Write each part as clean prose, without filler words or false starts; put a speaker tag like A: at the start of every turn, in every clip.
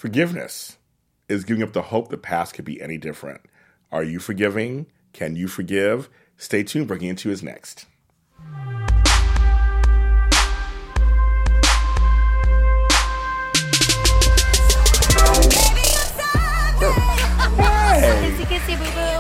A: Forgiveness is giving up the hope the past could be any different. Are you forgiving? Can you forgive? Stay tuned. Breaking Into is next. Hey.
B: Kissy, kissy,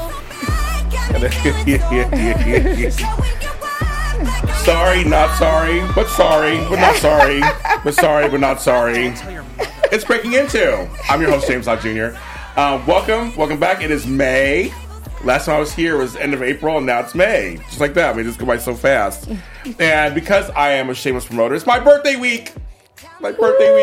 B: boo-boo.
A: Sorry, not sorry, but sorry, but not sorry, but sorry, but not sorry. It's Breaking Into. I'm your host, James Lott Jr. Welcome back. It is May. Last time I was here was end of April, and now it's May. Just like that. I mean, just go by so fast. And because I am a shameless promoter, it's my birthday week. Thank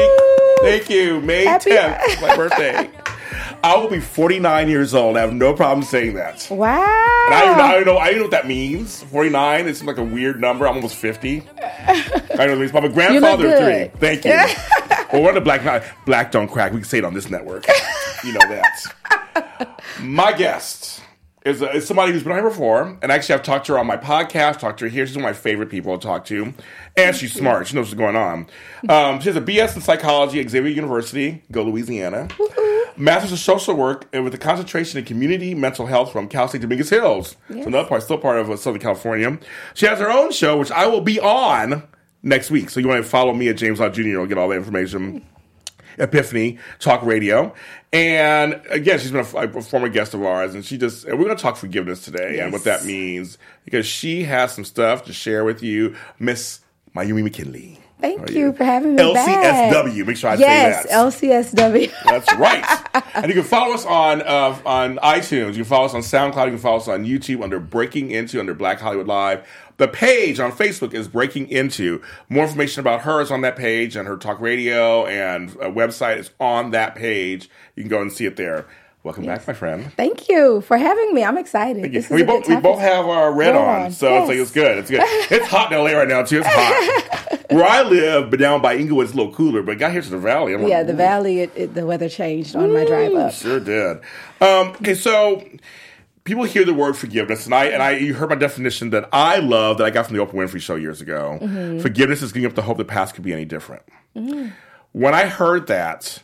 A: you. May 10th, my birthday. I will be 49 years old. I have no problem saying that.
B: Wow.
A: And I don't know what that means. 49, it seems like a weird number. I'm almost 50. I don't know what it means. I'm a grandfather of 3. Thank you. Well, we're on the Black Don't Crack. We can say it on this network. You know that. My guest is somebody who's been on here before. And actually, I've talked to her on my podcast, talked to her here. She's one of my favorite people to talk to. And she's smart. She knows what's going on. She has a BS in psychology at Xavier University. Go Louisiana. Master's of Social Work and with a concentration in community mental health from Cal State Dominguez Hills. Yes. So another part, still part of Southern California. She has her own show, which I will be on next week. So you want to follow me at James Lott Jr. You'll get all the information. Epiphany Talk Radio. And again, she's been a former guest of ours, and we're going to talk forgiveness today and what that means, because she has some stuff to share with you, Miss Mayumi McKinley.
B: Thank you for having me back.
A: LCSW. Make sure I say that.
B: Yes, LCSW.
A: That's right. And you can follow us on iTunes. You can follow us on SoundCloud. You can follow us on YouTube under Breaking Into, under Black Hollywood Live. The page on Facebook is Breaking Into. More information about her is on that page, and her talk radio and website is on that page. You can go and see it there. Welcome back, my friend.
B: Thank you for having me. I'm excited.
A: We both have our red on, so it's good. It's good. It's hot in LA right now, too. It's hot. Where I live, but down by Inglewood, it's a little cooler. But I got here to the valley.
B: The valley, the weather changed on my drive up.
A: Sure did. Okay, so people hear the word forgiveness, and you heard my definition that I love that I got from the Oprah Winfrey Show years ago. Mm-hmm. Forgiveness is giving up the hope the past could be any different. Mm-hmm. When I heard that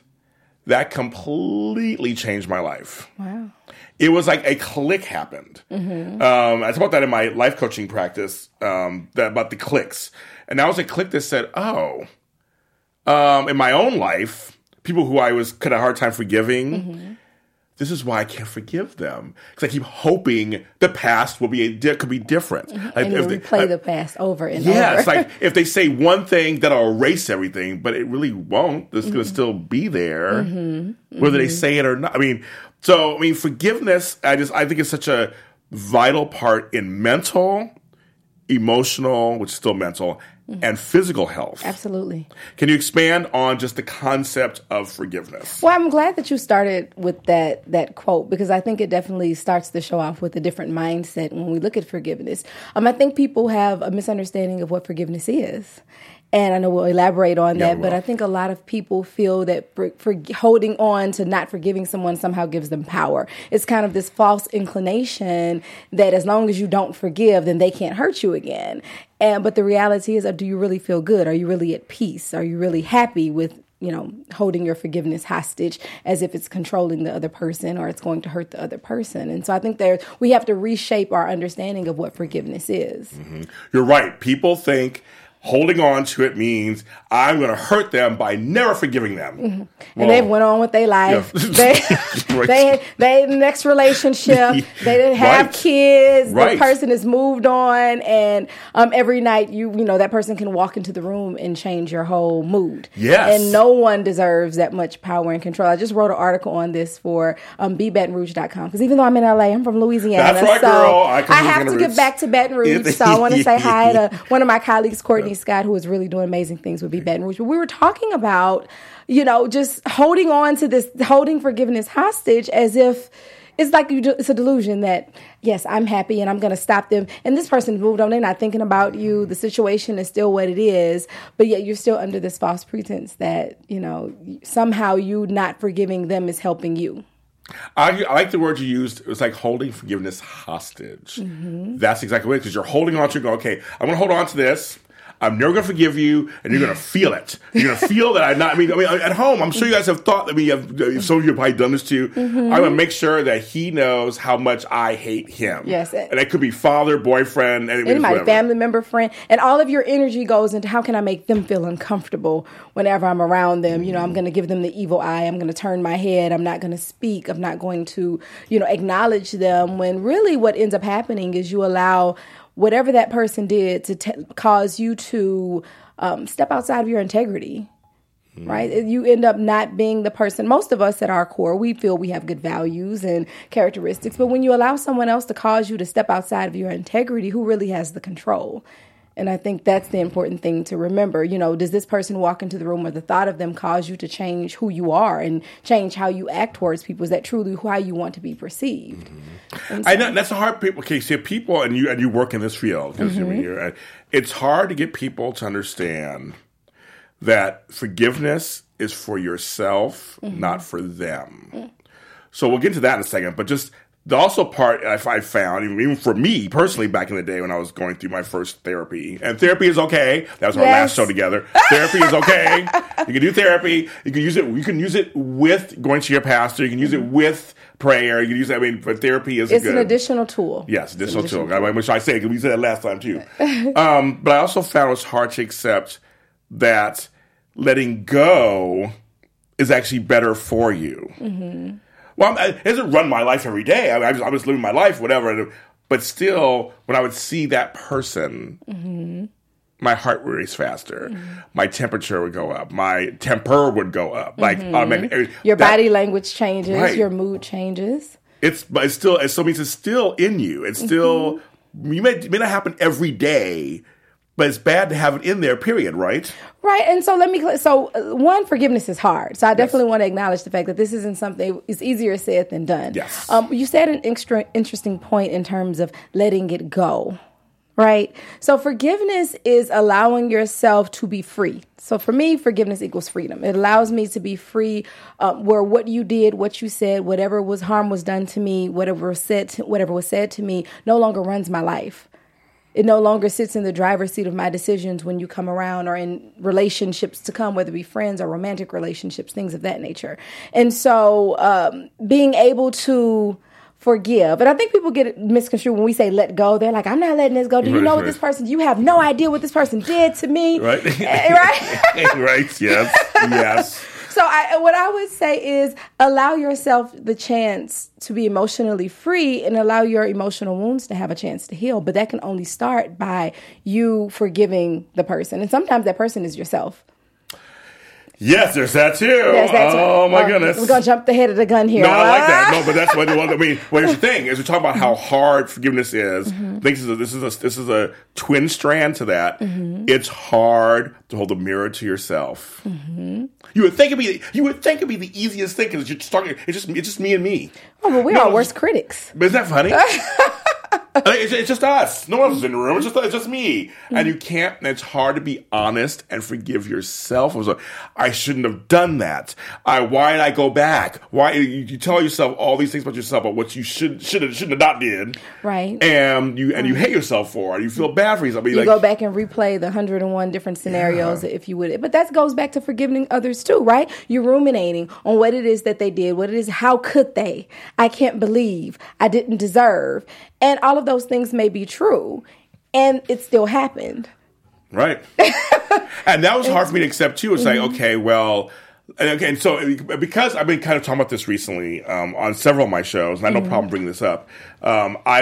A: completely changed my life. Wow. It was like a click happened. Mm-hmm. I talk about that in my life coaching practice, about the clicks. And that was a click that said, in my own life, people who I could have a hard time forgiving, this is why I can't forgive them. Because I keep hoping the past could be different.
B: Mm-hmm. Like, and you replay the past over and over.
A: Yeah, it's like if they say one thing, that'll erase everything, but it really won't. It's going to still be there, whether they say it or not. Forgiveness, I think it's such a vital part in mental, emotional, which is still mental, and physical health.
B: Absolutely.
A: Can you expand on just the concept of forgiveness?
B: Well, I'm glad that you started with that quote, because I think it definitely starts to show off with a different mindset when we look at forgiveness. I think people have a misunderstanding of what forgiveness is. And I know we'll elaborate on that, but I think a lot of people feel that for holding on to not forgiving someone somehow gives them power. It's kind of this false inclination that as long as you don't forgive, then they can't hurt you again. But the reality is, do you really feel good? Are you really at peace? Are you really happy with, holding your forgiveness hostage as if it's controlling the other person or it's going to hurt the other person? And so I think we have to reshape our understanding of what forgiveness is. Mm-hmm.
A: You're right. People think holding on to it means I'm going to hurt them by never forgiving them. Mm-hmm.
B: And they went on with their life. Yeah. they next relationship. They didn't have kids. The person has moved on, and every night that person can walk into the room and change your whole mood.
A: Yes.
B: And no one deserves that much power and control. I just wrote an article on this for BeBatonRouge.com, because even though I'm in LA, I'm from Louisiana.
A: That's right, girl.
B: I have to get back to Baton Rouge. So I want to say hi to one of my colleagues, Courtney Scott, who is really doing amazing things with Baton Rouge. But we were talking about, just holding on to this, holding forgiveness hostage as if it's like it's a delusion that, yes, I'm happy and I'm going to stop them. And this person moved on. They're not thinking about you. The situation is still what it is. But yet you're still under this false pretense that, somehow you not forgiving them is helping you.
A: I like the word you used. It was like holding forgiveness hostage. Mm-hmm. That's exactly what it is, because you're holding on to it. Okay, I'm going to hold on to this. I'm never going to forgive you, and you're going to feel it. You're going to feel that I'm not. I mean, at home, I'm sure you guys have thought. I mean, some of you have probably done this too.
B: Mm-hmm.
A: I'm going to make sure that he knows how much I hate him.
B: Yes,
A: and that could be father, boyfriend,
B: anybody, family member, friend, and all of your energy goes into how can I make them feel uncomfortable whenever I'm around them. You know, I'm going to give them the evil eye. I'm going to turn my head. I'm not going to speak. I'm not going to, acknowledge them. When really, what ends up happening is you allow whatever that person did to cause you to step outside of your integrity, right? You end up not being the person. Most of us at our core, we feel we have good values and characteristics. But when you allow someone else to cause you to step outside of your integrity, who really has the control? And I think that's the important thing to remember. Does this person walk into the room or the thought of them cause you to change who you are and change how you act towards people? Is that truly how you want to be perceived?
A: Mm-hmm. I know that's a hard people. Okay, see, people, and you work in this field. Mm-hmm. It's hard to get people to understand that forgiveness is for yourself, not for them. Mm-hmm. So we'll get into that in a second, but just the also part I found, even for me personally back in the day when I was going through my first therapy, and therapy is okay. That was our last show together. Therapy is okay. You can do therapy. You can use it with going to your pastor. You can use it with prayer. You can use it, but therapy is
B: an additional tool.
A: Yes, additional tool. Which I say, because we said that last time too. But I also found it was hard to accept that letting go is actually better for you. Mm-hmm. Well, it doesn't run my life every day. I was living my life, whatever. But still, when I would see that person, my heart would race faster. Mm-hmm. My temperature would go up. My temper would go up. Like
B: your body language changes. Right. Your mood changes.
A: It means it's still in you. It's still it may not happen every day, but it's bad to have it in there, period, right?
B: Right. And so one, forgiveness is hard. So I definitely want to acknowledge the fact that this isn't something, it's easier said than done.
A: Yes.
B: You said an interesting point in terms of letting it go, right? So forgiveness is allowing yourself to be free. So for me, forgiveness equals freedom. It allows me to be free where what you did, what you said, whatever harm was done to me, whatever was said to me no longer runs my life. It no longer sits in the driver's seat of my decisions when you come around or in relationships to come, whether it be friends or romantic relationships, things of that nature. And so being able to forgive. And I think people get it misconstrued when we say let go. They're like, I'm not letting this go. Do you know what this person, you have no idea what this person did to me.
A: Right.
B: Right?
A: Right. Yes.
B: So what I would say is allow yourself the chance to be emotionally free and allow your emotional wounds to have a chance to heal. But that can only start by you forgiving the person. And sometimes that person is yourself.
A: Yes, there's that too. Oh, my goodness.
B: We're going to jump ahead of the gun here.
A: No, I like that. No, but that's what I mean. Well, here's the thing. As we talk about how hard forgiveness is, I think this is a twin strand to that. Mm-hmm. It's hard to hold a mirror to yourself. Mm-hmm. You would think it'd be the easiest thing because it's just me and me.
B: Oh, but we're our worst critics.
A: But isn't that funny? It's just us. No one else is in the room. It's just me. Mm-hmm. And you can't, and it's hard to be honest and forgive yourself. I shouldn't have done that. Why did I go back? Why you tell yourself all these things about yourself, about what you shouldn't have not did.
B: Right.
A: And you hate yourself for it. You feel bad for yourself.
B: You go back and replay the 101 different scenarios if you would. But that goes back to forgiving others too, right? You're ruminating on what it is that they did, what it is, how could they? I can't believe, I didn't deserve. And all of those things may be true, and it still happened.
A: Right. And that was hard for me to accept, too. It's like, okay, well, and so because I've been kind of talking about this recently on several of my shows, and I have no problem bringing this up, I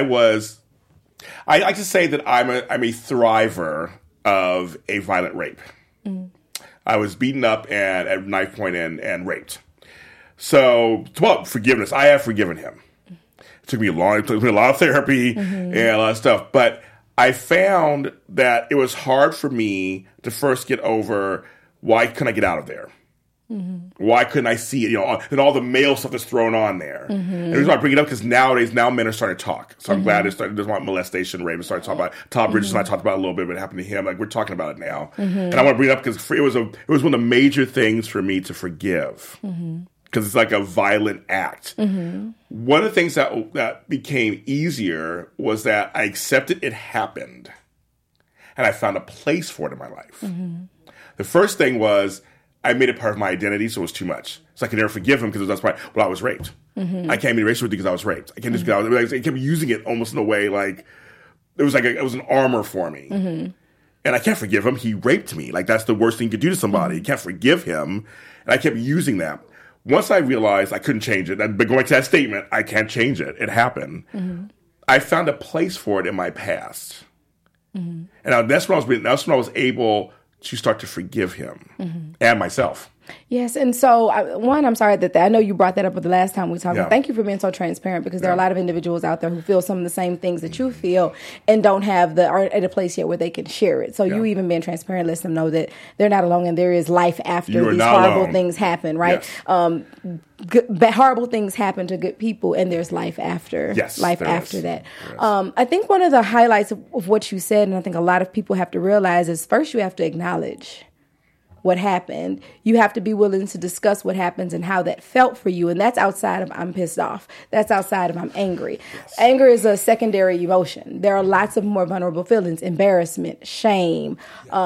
A: like to say that I'm a thriver of a violent rape. Mm. I was beaten up and at knife point and raped. So, forgiveness. I have forgiven him. It took me a lot of therapy and a lot of stuff. But I found that it was hard for me to first get over why couldn't I get out of there? Mm-hmm. Why couldn't I see it? And all the male stuff that's thrown on there. Mm-hmm. And the reason I bring it up because nowadays men are starting to talk. So I'm glad there's molestation, rape, and started talking about Todd Bridges and I talked about it a little bit, but it happened to him. Like we're talking about it now. Mm-hmm. And I want to bring it up because it was one of the major things for me to forgive. Mm-hmm. Because it's like a violent act. Mm-hmm. One of the things that became easier was that I accepted it happened. and I found a place for it in my life. The first thing was I made it part of my identity, so it was too much. So I could never forgive him because that's why. Well, I was raped. I can't be in a relationship with you because I was raped. I can't just I kept using it almost in a way like it was an armor for me. And I can't forgive him. He raped me. Like, that's the worst thing you could do to somebody. You can't forgive him. And I kept using that. Once I realized I couldn't change it, but going to that statement, I can't change it. It happened. I found a place for it in my past. And that's when I was able to start to forgive him and myself.
B: Yes, and so I'm sorry that I know you brought that up the last time we talked. Yeah. Thank you for being so transparent, because there are a lot of individuals out there who feel some of the same things that you feel and don't are at a place yet where they can share it. So you even being transparent lets them know that they're not alone and there is life after these horrible things happen, right? Yes. Horrible things happen to good people, and there's life after.
A: Yes,
B: life after that. I think one of the highlights of what you said, and I think a lot of people have to realize, is first you have to acknowledge what happened. You have to be willing to discuss what happens and how that felt for you. And that's outside of I'm pissed off. That's outside of I'm angry. Yes. Anger is a secondary emotion. There are lots of more vulnerable feelings: embarrassment, shame,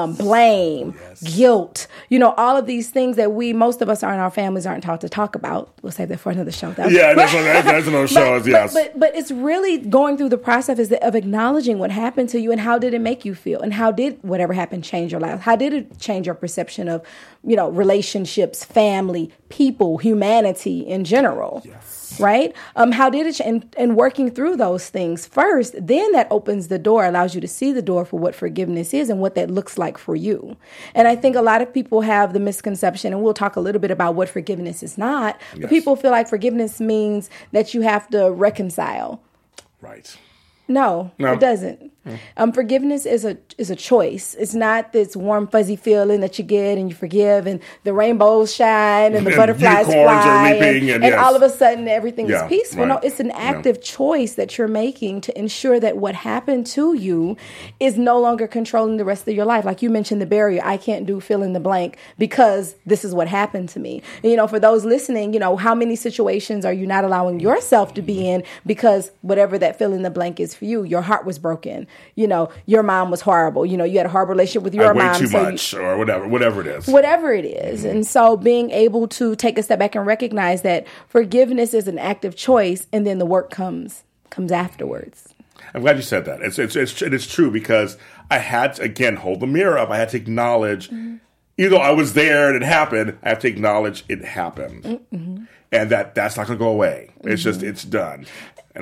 B: blame, guilt. All of these things that most of us in our families aren't taught to talk about. We'll save that for another show, though.
A: Yeah, that's another show. Yes.
B: But it's really going through the process of acknowledging what happened to you and how did it make you feel, and how did whatever happened change your life? How did it change your perception of, relationships, family, people, humanity in general?
A: Yes.
B: Right? How did it, and working through those things first, then that opens the door, allows you to see the door for what forgiveness is and what that looks like for you. And I think a lot of people have the misconception, and we'll talk a little bit about what forgiveness is not, but people feel like forgiveness means that you have to reconcile.
A: Right.
B: No, it doesn't. Forgiveness is a choice. It's not this warm, fuzzy feeling that you get and you forgive and the rainbows shine and the butterflies fly and all of a sudden everything is peaceful. Right. No, it's an active choice that you're making to ensure that what happened to you is no longer controlling the rest of your life. Like you mentioned, the barrier, I can't do fill in the blank because this is what happened to me. And, for those listening, how many situations are you not allowing yourself to be in because whatever that fill in the blank is for you, your heart was broken. Your mom was horrible. You had a horrible relationship with your mom.
A: Too much or whatever it is.
B: Whatever it is. And so being able to take a step back and recognize that forgiveness is an active choice, and then the work comes afterwards.
A: I'm glad you said that. It's true, because I had to, again, hold the mirror up. I had to acknowledge, even though I was there and it happened, I have to acknowledge it happened. And that's not going to go away. It's just, it's done. And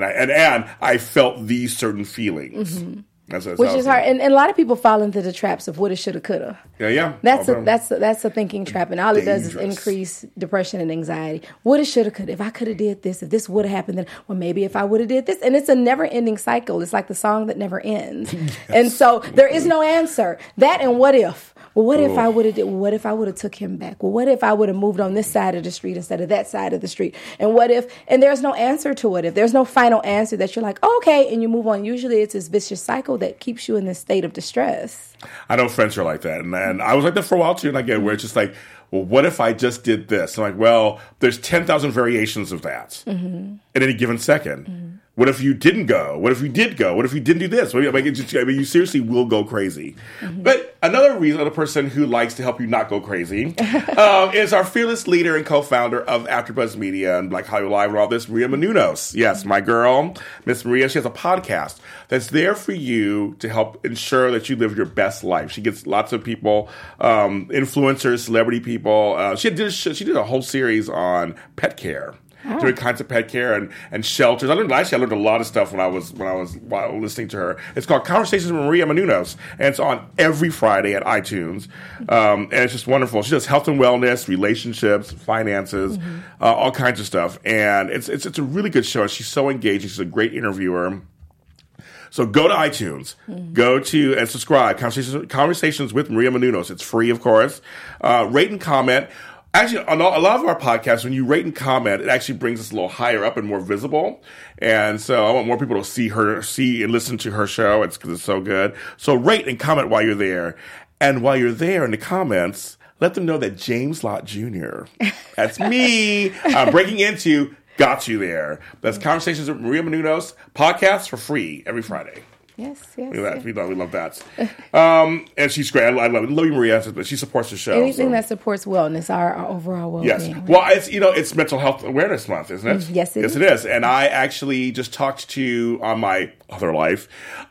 A: I felt these certain feelings.
B: Which is hard, and a lot of people fall into the traps of woulda, shoulda, coulda.
A: Yeah.
B: That's a thinking trap, and all it does is increase depression and anxiety. Woulda, shoulda, coulda. If I coulda did this, if this woulda happened, then maybe if I woulda did this, and it's a never-ending cycle. It's like the song that never ends, and so there is no answer. That and what if. Well, what if I would have did? Well, what if I would have took him back? Well, what if I would have moved on this side of the street instead of that side of the street? And what if? And there's no answer to what if. There's no final answer that you're like, okay, and you move on. Usually, it's this vicious cycle that keeps you in this state of distress.
A: I know friends are like that, and I was like that for a while too. And I get where it's just like, well, what if I just did this? I'm like, well, there's 10,000 variations of that at any given second. What if you didn't go? What if you did go? What if you didn't do this? You seriously will go crazy. But another person who likes to help you not go crazy is our fearless leader and co-founder of AfterBuzz Media and Black Hollywood Live and all this, Maria Menounos. Yes, my girl, Miss Maria. She has a podcast that's there for you to help ensure that you live your best life. She gets lots of people, influencers, celebrity people. She did a whole series on pet care. Different kinds of pet care and shelters. I learned a lot of stuff when I was listening to her. It's called Conversations with Maria Menounos, and it's on every Friday at iTunes. And it's just wonderful. She does health and wellness, relationships, finances, all kinds of stuff. And it's a really good show. She's so engaging. She's a great interviewer. So go to iTunes, go to and subscribe. Conversations with Maria Menounos. It's free, of course. Rate and comment. Actually, on a lot of our podcasts, when you rate and comment, it actually brings us a little higher up and more visible. And so I want more people to see and listen to her show. Because it's so good. So rate and comment while you're there. And while you're there in the comments, let them know that James Lott Jr., that's me, breaking into, got you there. That's Conversations with Maria Menounos, podcast for free every Friday.
B: Yes.
A: We love that. And she's great. I love you, Maria. She supports the show.
B: Anything that supports wellness, our overall well-being.
A: Yes. Well, it's Mental Health Awareness Month, isn't it?
B: Yes, it is.
A: It is. And I actually just talked to, on my other life,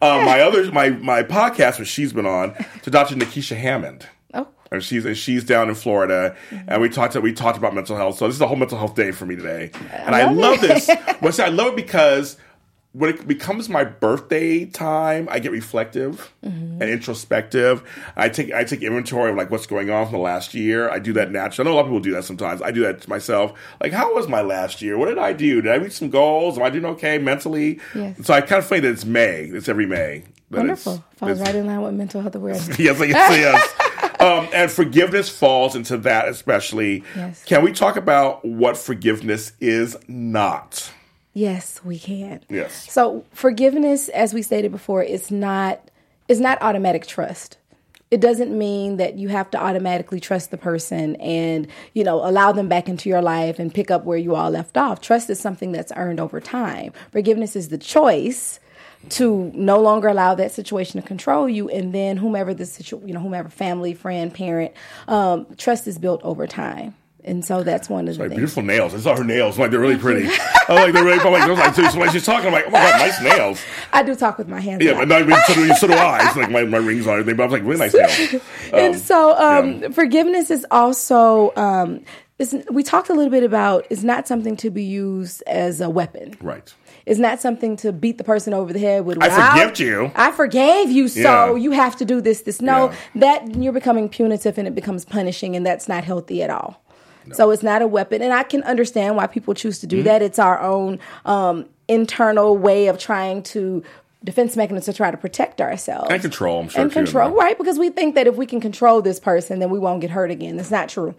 A: my podcast, which she's been on, to Dr. Nikisha Hammond.
B: Oh.
A: And she's down in Florida, and we talked about mental health. So this is a whole mental health day for me today, and I love this. I love it because when it becomes my birthday time, I get reflective and introspective. I take inventory of like what's going on from the last year. I do that naturally. I know a lot of people do that sometimes. I do that to myself. Like, how was my last year? What did I do? Did I reach some goals? Am I doing okay mentally?
B: Yes.
A: So I kind of think that it's May. It's every May.
B: Wonderful. Falls right in line with mental health awareness.
A: Yes. And forgiveness falls into that especially.
B: Yes.
A: Can we talk about what forgiveness is not?
B: Yes, we can.
A: Yes.
B: So forgiveness, as we stated before, is not automatic trust. It doesn't mean that you have to automatically trust the person and, allow them back into your life and pick up where you all left off. Trust is something that's earned over time. Forgiveness is the choice to no longer allow that situation to control you, and then whomever family, friend, parent, trust is built over time. And so that's one of the things.
A: Beautiful nails. I saw her nails. They're really pretty. They're really. So when she's talking, I'm like, oh my God, nice nails.
B: I do talk with my hands.
A: Yeah, but so do I. It's like my rings on everything, but I was like, really nice nails.
B: And so forgiveness is also, we talked a little bit about, it's not something to be used as a weapon.
A: Right.
B: It's not something to beat the person over the head with.
A: I forgave you.
B: I forgave you, so you have to do this. No, that you're becoming punitive and it becomes punishing, and that's not healthy at all. No. So it's not a weapon. And I can understand why people choose to do that. It's our own internal way of trying to defense mechanism to try to protect ourselves.
A: And control, I'm sure.
B: And control, right? Because we think that if we can control this person, then we won't get hurt again. That's not true.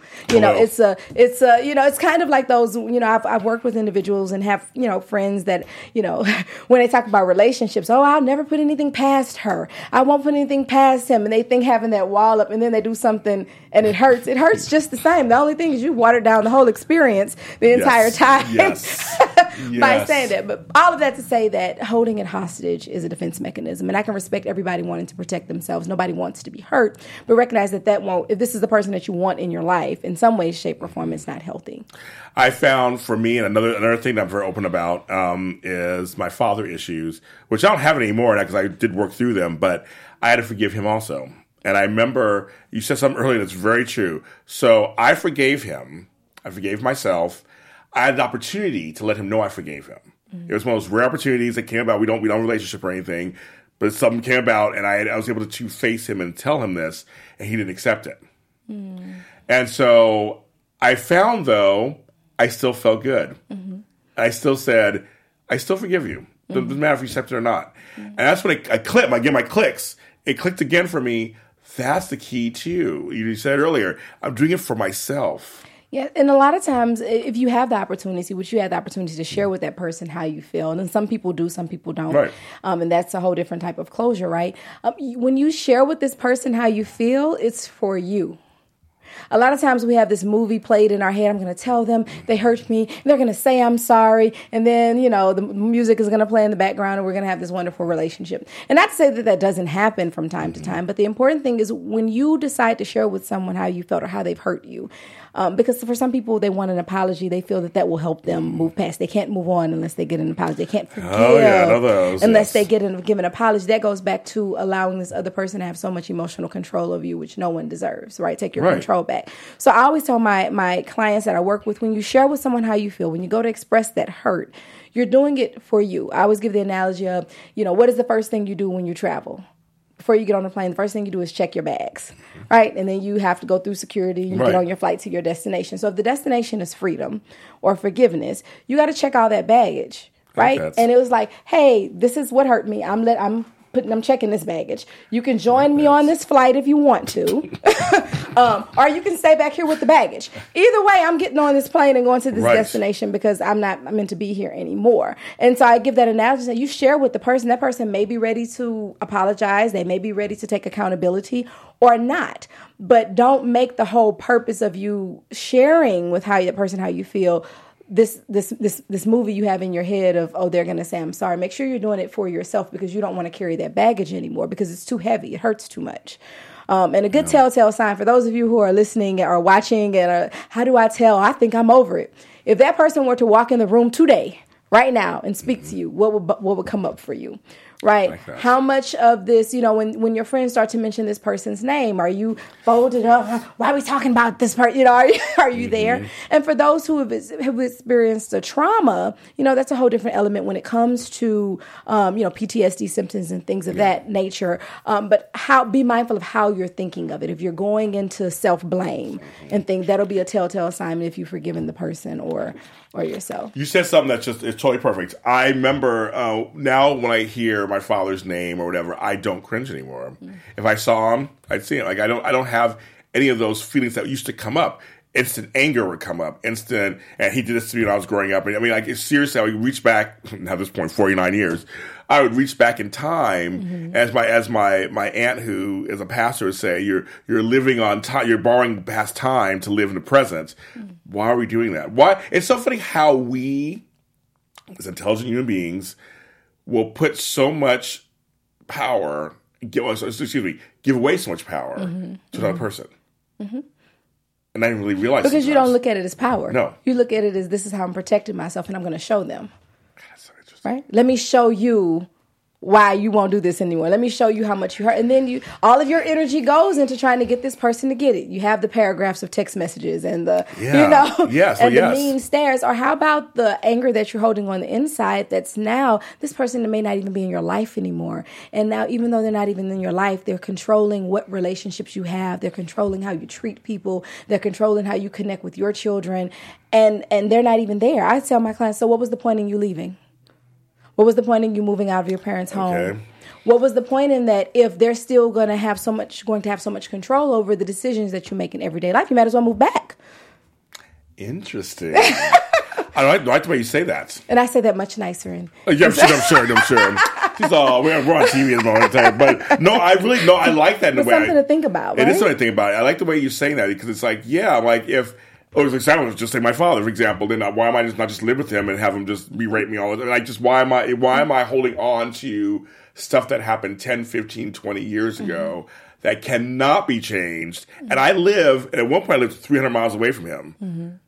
B: It's kind of like those, I've worked with individuals and have, friends that, when they talk about relationships, I'll never put anything past her. I won't put anything past him. And they think having that wall up and then they do something and it hurts. It hurts just the same. The only thing is you watered down the whole experience the entire time.
A: Yes.
B: By saying that. But all of that to say that holding it hostage is a defense mechanism. And I can respect everybody wanting to protect themselves. Nobody wants to be hurt. But recognize that won't, if this is the person that you want in your life, in some way, shape, or form, it's not healthy.
A: I found for me, and another thing that I'm very open about is my father issues, which I don't have anymore because I did work through them, but I had to forgive him also. And I remember you said something earlier that's very true. So I forgave him. I forgave myself. I had an opportunity to let him know I forgave him. It was one of those rare opportunities that came about. We don't relationship or anything, but something came about, and I was able to face him and tell him this, and he didn't accept it. And so I found, though, I still felt good. I still said, I still forgive you. Doesn't matter if you accept it or not. And that's when I clicked. I get my clicks. It clicked again for me. That's the key too. You said earlier, I'm doing it for myself.
B: Yeah, and a lot of times, if you have the opportunity, which you have the opportunity to share with that person how you feel, and then some people do, some people don't,
A: right.
B: And that's a whole different type of closure, right? When you share with this person how you feel, it's for you. A lot of times we have this movie played in our head. I'm going to tell them they hurt me. They're going to say I'm sorry. And then, the music is going to play in the background and we're going to have this wonderful relationship. And not to say that doesn't happen from time to time, but the important thing is when you decide to share with someone how you felt or how they've hurt you, because for some people, they want an apology. They feel that will help them move past. They can't move on unless they get an apology. They can't forgive unless they give an apology. That goes back to allowing this other person to have so much emotional control of you, which no one deserves, right? Take your control back. So I always tell my clients that I work with, when you share with someone how you feel, when you go to express that hurt, you're doing it for you. I always give the analogy of, what is the first thing you do when you travel? Before you get on the plane, the first thing you do is check your bags, right? And then you have to go through security. You get on your flight to your destination. So if the destination is freedom or forgiveness, you got to check all that baggage, right? And it was like, hey, this is what hurt me. I'm checking this baggage. You can join me on this flight if you want to, or you can stay back here with the baggage. Either way, I'm getting on this plane and going to this destination because I'm not meant to be here anymore. And so I give that analogy that you share with the person. That person may be ready to apologize. They may be ready to take accountability or not. But don't make the whole purpose of you sharing with the person how you feel this movie you have in your head of, oh, they're going to say I'm sorry. Make sure you're doing it for yourself because you don't want to carry that baggage anymore because it's too heavy. It hurts too much. And a good telltale sign for those of you who are listening or watching and how do I tell? I think I'm over it. If that person were to walk in the room today, right now, and speak to you, what would come up for you? Right? Like how much of this, when your friends start to mention this person's name, are you folded up? Why are we talking about this person? Are you there? And for those who have experienced a trauma, that's a whole different element when it comes to, PTSD symptoms and things of that nature. But be mindful of how you're thinking of it. If you're going into self-blame and think that'll be a telltale sign if you've forgiven the person or yourself.
A: You said something that's it's totally perfect. I remember now when I hear my father's name or whatever, I don't cringe anymore. If I saw him, I'd see it. Like I don't have any of those feelings that used to come up. Instant anger would come up. And he did this to me when I was growing up. And seriously, I would reach back. At this point, 49 years, I would reach back in time as my aunt, who is a pastor, would say, "You're living on time. You're borrowing past time to live in the present." Why are we doing that? Why? It's so funny how we, as intelligent human beings, will put so much power, give away so much power to another person. And I didn't really realize
B: because you don't look at it as power.
A: No.
B: You look at it as this is how I'm protecting myself and I'm going to show them. That's so interesting. Right? Let me show you why you won't do this anymore. Let me show you how much you hurt. And then all of your energy goes into trying to get this person to get it. You have the paragraphs of text messages and the the mean stares. Or how about the anger that you're holding on the inside that's now this person may not even be in your life anymore. And now even though they're not even in your life, they're controlling what relationships you have. They're controlling how you treat people. They're controlling how you connect with your children. And they're not even there. I tell my clients, so what was the point in you leaving? What was the point in you moving out of your parents' home? Okay. What was the point in that if they're still going to have so much control over the decisions that you make in everyday life, you might as well move back.
A: Interesting. I like the way you say that.
B: And I say that much nicer.
A: I'm sure. She's all, we're on TV all the time. But no, I like that in a way.
B: It's something to think about, right?
A: It is something to think about. I like the way you're saying that because it's like, if... for example, just say my father, for example, then why am I not just live with him and have him just berate me all the time? Like, just why am I holding on to stuff that happened 10, 15, 20 years ago that cannot be changed? And I live, at one point I lived 300 miles away from him.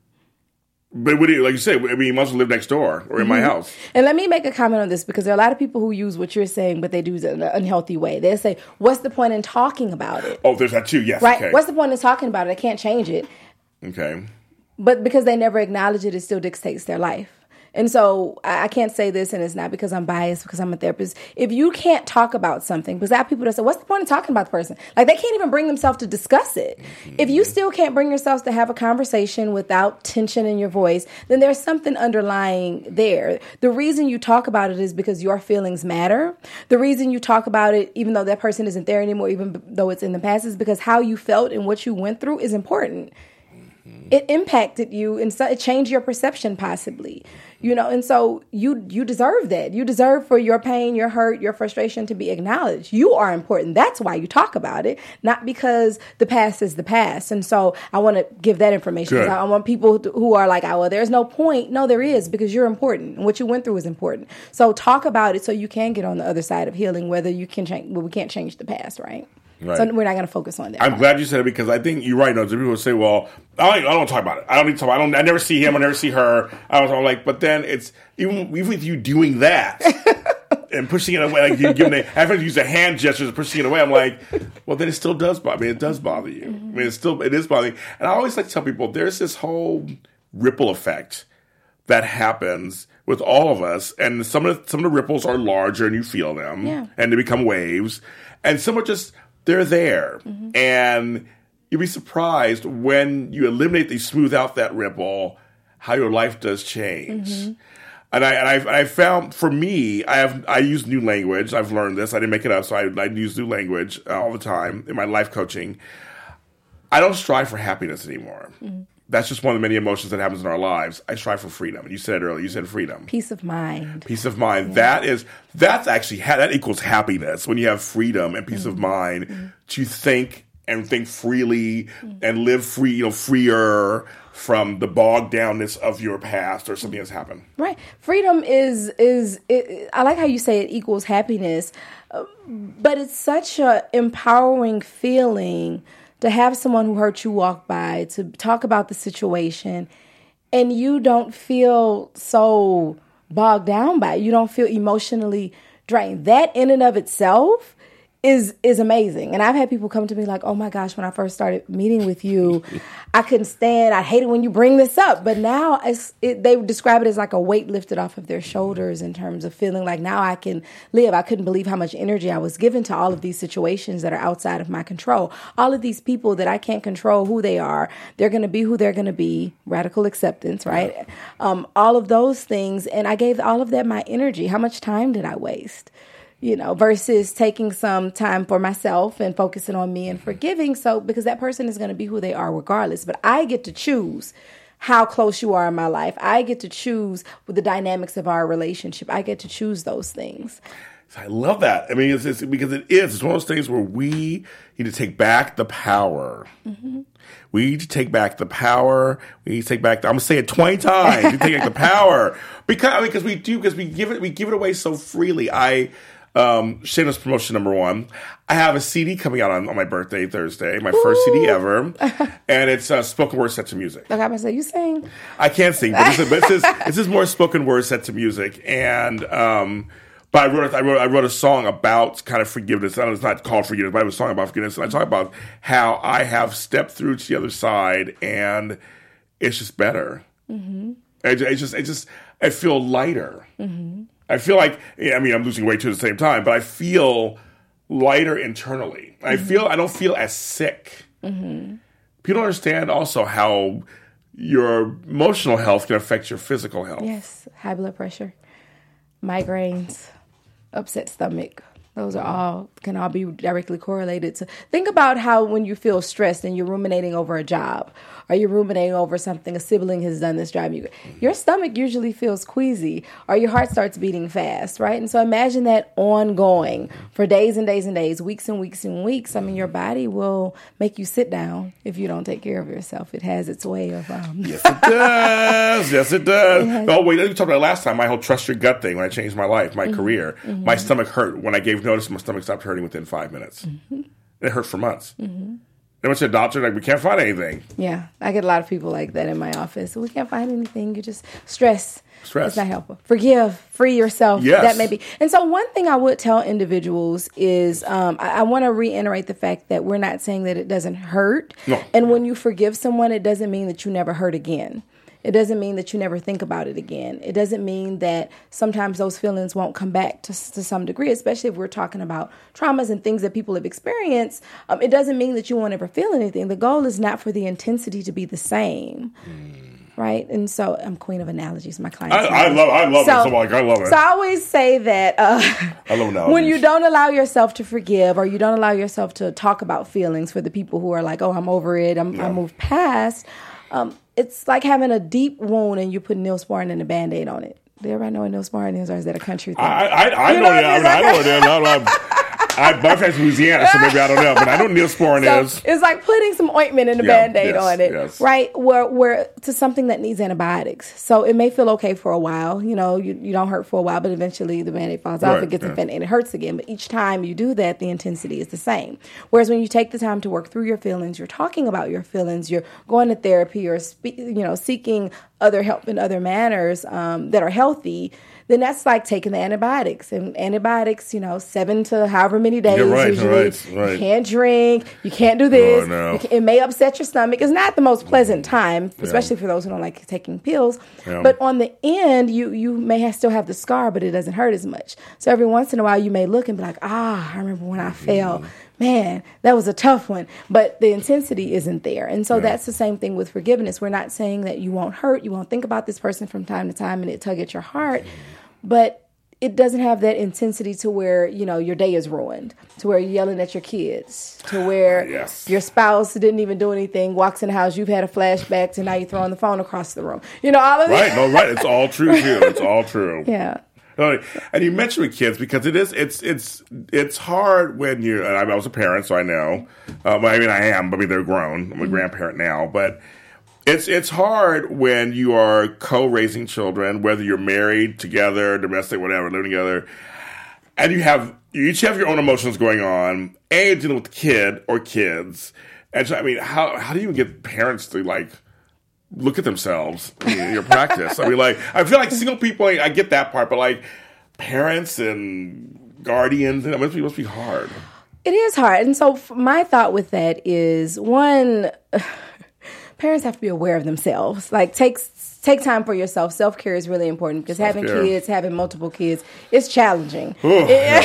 A: But like you said, you must live next door or in my house.
B: And let me make a comment on this because there are a lot of people who use what you're saying, but they do it in an unhealthy way. They say, what's the point in talking about it?
A: Oh, there's that too, yes.
B: Right?
A: Okay.
B: What's the point in talking about it? I can't change it.
A: Okay.
B: But because they never acknowledge it, it still dictates their life. And so I can't say this, and it's not because I'm biased, because I'm a therapist. If you can't talk about something, because I have people that say, what's the point of talking about the person? Like, they can't even bring themselves to discuss it. If you still can't bring yourselves to have a conversation without tension in your voice, then there's something underlying there. The reason you talk about it is because your feelings matter. The reason you talk about it, even though that person isn't there anymore, even though it's in the past, is because how you felt and what you went through is important. It impacted you and so it changed your perception possibly, and so you deserve that. You deserve for your pain, your hurt, your frustration to be acknowledged. You are important. That's why you talk about it, not because the past is the past. And so I want to give that information. I want people who are like, oh, well, there's no point. No, there is, because you're important and what you went through is important. So talk about it so you can get on the other side of healing, whether you can change, we can't change the past, right? Right. So we're not going to focus on that.
A: I'm glad you said it because I think you're right. Some people say, "Well, I don't talk about it. I don't need to talk. I never see him. I never see her." I'm like, but then it's even with you doing that and pushing it away, like you giving I have to use a hand gesture to pushing it away. I'm like, well, then it still does bother me. It does bother you. I mean, it is bothering. And I always like to tell people there's this whole ripple effect that happens with all of us, and some of the ripples are larger, and you feel them, and they become waves, and some are just. They're there, and you'll be surprised when you eliminate, smooth out that ripple, how your life does change. And I found, for me, I use new language. I've learned this. I didn't make it up, so I use new language all the time in my life coaching. I don't strive for happiness anymore. That's just one of the many emotions that happens in our lives. I strive for freedom. And you said it earlier. You said freedom.
B: Peace of mind.
A: Peace of mind. Yeah. That equals happiness when you have freedom and peace of mind to think and think freely and live free, freer, from the bogged downness of your past or something that's happened.
B: Right. Freedom I like how you say it equals happiness, but it's such a empowering feeling to have someone who hurt you walk by, to talk about the situation, and you don't feel so bogged down by it. You don't feel emotionally drained. That in and of itself is amazing. And I've had people come to me like, oh my gosh, when I first started meeting with you, I couldn't stand, I hate it when you bring this up. But now they describe it as like a weight lifted off of their shoulders in terms of feeling like now I can live. I couldn't believe how much energy I was given to all of these situations that are outside of my control. All of these people that I can't control who they are. They're going to be who they're going to be. Radical acceptance, right? All of those things. And I gave all of that my energy. How much time did I waste? Versus taking some time for myself and focusing on me and forgiving. So, because that person is going to be who they are regardless. But I get to choose how close you are in my life. I get to choose with the dynamics of our relationship. I get to choose those things.
A: I love that. I mean, it's because it's one of those things where we need to take back the power. Mm-hmm. We need to take back the power. We need to take back. I'm gonna say it 20 times. We take back the power because we give it away so freely. Shameless promotion number one. I have a CD coming out on my birthday Thursday, my first CD ever, and it's spoken word set to music.
B: Look, I'm gonna say you sing.
A: I can't sing, but this is more spoken word set to music, and but I wrote a song about kind of forgiveness. I know it's not called forgiveness, but I have a song about forgiveness, and I talk about how I have stepped through to the other side, and it's just better. Mm-hmm. I feel lighter. Mm-hmm. I feel like, I'm losing weight too at the same time, but I feel lighter internally. Mm-hmm. I don't feel as sick. Mm-hmm. People understand also how your emotional health can affect your physical health.
B: Yes, high blood pressure, migraines, upset stomach. Those can all be directly correlated to. Think about how when you feel stressed and you're ruminating over a job, or you're ruminating over something a sibling has done that's driving you, your stomach usually feels queasy, or your heart starts beating fast, right? And so imagine that ongoing for days and days and days, weeks and weeks and weeks. I mean, your body will make you sit down if you don't take care of yourself. It has its way of.
A: Yes, it does. Yes, it does. Oh, wait, we talked about it last time. My whole trust your gut thing when I changed my life, my career. Mm-hmm. My stomach hurt when I gave notice. My stomach stopped hurting within 5 minutes. Mm-hmm. It hurt for months. Mm-hmm. They went to the doctor, like, we can't find anything.
B: Yeah, I get a lot of people like that in my office. We can't find anything. You just stress. It's not helpful. Forgive, free yourself.
A: Yes.
B: That may be. And so one thing I would tell individuals is I want to reiterate the fact that we're not saying that it doesn't hurt.
A: No.
B: And when you forgive someone, it doesn't mean that you never hurt again. It doesn't mean that you never think about it again. It doesn't mean that sometimes those feelings won't come back to some degree, especially if we're talking about traumas and things that people have experienced. It doesn't mean that you won't ever feel anything. The goal is not for the intensity to be the same. Right? And so I'm queen of analogies. My clients.
A: I love it. I love it.
B: So I always say that
A: I love analogies.
B: When you don't allow yourself to forgive, or you don't allow yourself to talk about feelings, for the people who are like, oh, I'm over it, I moved past, it's like having a deep wound and you put Neosporin and a Band-Aid on it. Do everybody know what Neosporin is, or is that a country thing?
A: I know what it is. My family's from Louisiana, so maybe I don't know, but I know Neosporin is.
B: It's like putting some ointment and a Band-Aid on it, right? Where to something that needs antibiotics. So it may feel okay for a while, you don't hurt for a while, but eventually the Band-Aid falls off, it gets infected, and it hurts again. But each time you do that, the intensity is the same. Whereas when you take the time to work through your feelings, you're talking about your feelings, you're going to therapy, or seeking other help in other manners that are healthy, then that's like taking the antibiotics. And antibiotics, 7 to however many days. Usually. Right. You can't drink. You can't do this. Oh, no. It may upset your stomach. It's not the most pleasant time, especially for those who don't like taking pills. Yeah. But on the end, you may still have the scar, but it doesn't hurt as much. So every once in a while, you may look and be like, I remember when I fell. Man, that was a tough one. But the intensity isn't there. And so that's the same thing with forgiveness. We're not saying that you won't hurt, you won't think about this person from time to time and it tug at your heart. But it doesn't have that intensity to where, your day is ruined, to where you're yelling at your kids, to where your spouse didn't even do anything, walks in the house, you've had a flashback to now you're throwing the phone across the room. All of that.
A: Right. It's all true, too. It's all true.
B: Yeah.
A: And you mentioned with kids because it's hard when you, and I was a parent, so I know. I am, they're grown. I'm a grandparent now, but It's hard when you are co-raising children, whether you're married, together, domestic, whatever, living together, and you each have your own emotions going on, and you're dealing with the kid or kids. And so, I mean, how do you even get parents to, like, look at themselves in your practice? I mean, like, I feel like single people, I get that part, but, like, parents and guardians, it must be hard.
B: It is hard. And so my thought with that is, one, parents have to be aware of themselves. Like, take time for yourself. Self-care is really important because having multiple kids, it's challenging.
A: Ooh,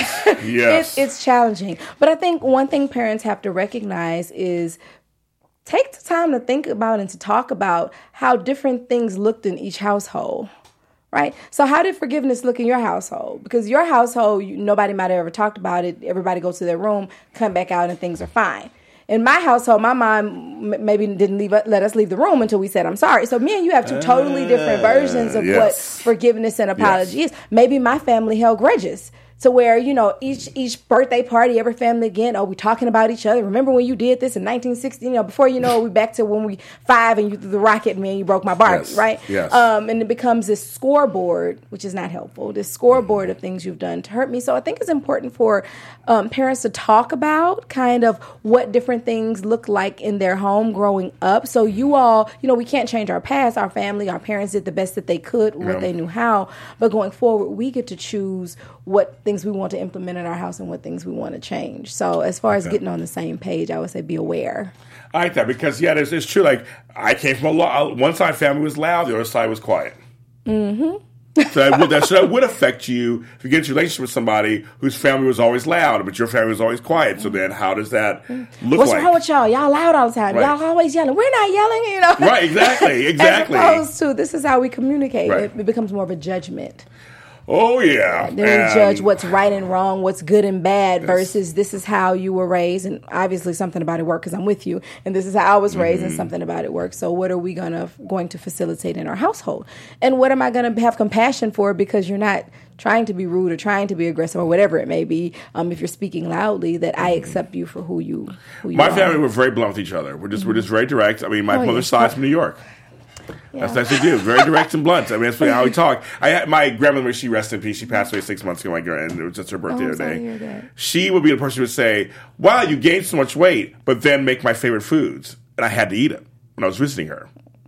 A: yes.
B: It's challenging. But I think one thing parents have to recognize is take the time to think about and to talk about how different things looked in each household. Right? So how did forgiveness look in your household? Because your household, nobody might have ever talked about it. Everybody goes to their room, come back out, and things are fine. In my household, my mom maybe didn't let us leave the room until we said, I'm sorry. So me and you have two totally different versions of what forgiveness and apology is. Maybe my family held grudges. To where, each birthday party, every family again, we talking about each other. Remember when you did this in 1960? Before you know it, we back to when we 5 and you threw the rocket at me and you broke my Barbie, right?
A: Yes.
B: And it becomes this scoreboard, which is not helpful, this scoreboard of things you've done to hurt me. So I think it's important for parents to talk about kind of what different things look like in their home growing up. So you all, we can't change our past. Our family, our parents did the best that they could, what they knew how. But going forward, we get to choose what things we want to implement in our house and what things we want to change. So as far as getting on the same page, I would say be aware.
A: I like that because, it's true. Like, I came from one side family was loud, the other side was quiet. Mm-hmm. So that would affect you if you get into a relationship with somebody whose family was always loud, but your family was always quiet. So then how does that look like?
B: What's wrong with y'all? Y'all loud all the time. Right. Y'all always yelling. We're not yelling,
A: Right, exactly.
B: As opposed to, this is how we communicate. Right. It becomes more of a judgment.
A: Oh, yeah.
B: Then we judge what's right and wrong, what's good and bad, versus this is how you were raised, and obviously something about it worked because I'm with you, and this is how I was raised, and something about it worked. So what are we going to facilitate in our household? And what am I going to have compassion for because you're not trying to be rude or trying to be aggressive or whatever it may be, if you're speaking loudly, that I accept you for who you
A: My
B: are.
A: family were very blunt with each other. We're just very direct. I mean, my mother's side's from New York. Yeah. That's what they do. Very direct and blunt. I mean, that's how we talk. My grandmother, she rested in peace. She passed away 6 months ago, and it was just her birthday today. She would be the person who would say, wow, you gained so much weight, but then make my favorite foods. And I had to eat them when I was visiting her.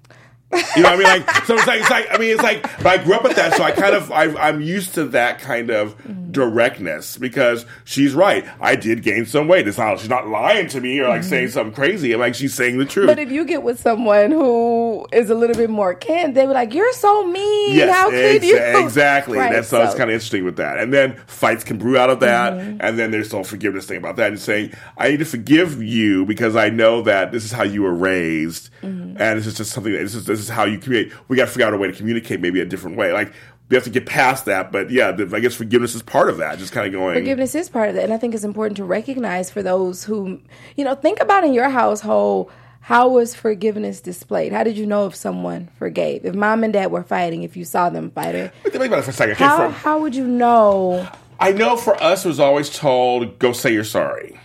A: You know what I mean? Like, so it's like, but I grew up with that, so I'm used to that kind of directness because she's right. I did gain some weight. She's not lying to me or like saying something crazy. I'm like, she's saying the truth.
B: But if you get with someone who is a little bit more candid, they were like, you're so mean.
A: Yes,
B: how could you?
A: Exactly.
B: Right,
A: It's kind of interesting with that. And then fights can brew out of that. And then there's the whole forgiveness thing about that and saying, I need to forgive you because I know that this is how you were raised. And this is just something that this is how you communicate. We got to figure out a way to communicate maybe a different way. Like, we have to get past that. But yeah, I guess forgiveness is part of that. Just kind of going.
B: Forgiveness is part of that. And I think it's important to recognize for those who, think about in your household, how was forgiveness displayed? How did you know if someone forgave? If mom and dad were fighting, if you saw them fighting.
A: Think about it for a second.
B: How would you know?
A: I know for us, it was always told, go say you're sorry.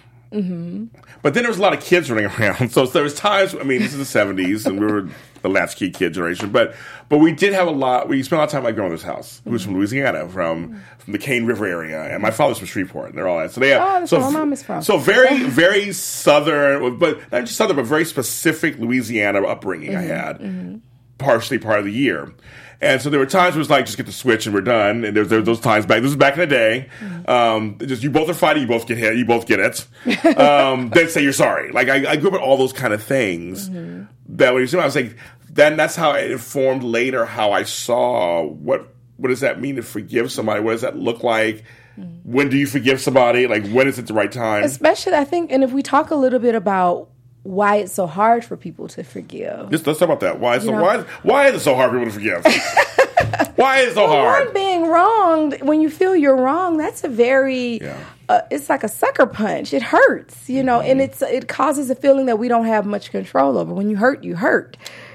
A: But then there was a lot of kids running around. So there was times, I mean, this is the 70s, and we were the latchkey kid generation. But we did have we spent a lot of time at my grandmother's house, who was from Louisiana, from the Cane River area. And my father's from Shreveport, and they're all that. So they have,
B: that's where my mom is from.
A: So very, very southern, but not just southern, but very specific Louisiana upbringing I had, partially part of the year. And so there were times where it was like, just get the switch and we're done. And there were those times back. This was back in the day. Just you both are fighting, you both get hit, you both get it. Then say you're sorry. Like I grew up with all those kind of things. That when you see, I was like, then that's how it informed later how I saw what does that mean to forgive somebody? What does that look like? When do you forgive somebody? Like when is it the right time?
B: Especially, I think, and if we talk a little bit about why it's so hard for people to forgive.
A: Let's talk about that. Why is it so hard for people to forgive? Why is it so hard?
B: One, being wronged, when you feel you're wrong, that's a very, it's like a sucker punch. It hurts, and it causes a feeling that we don't have much control over. When you hurt, you hurt.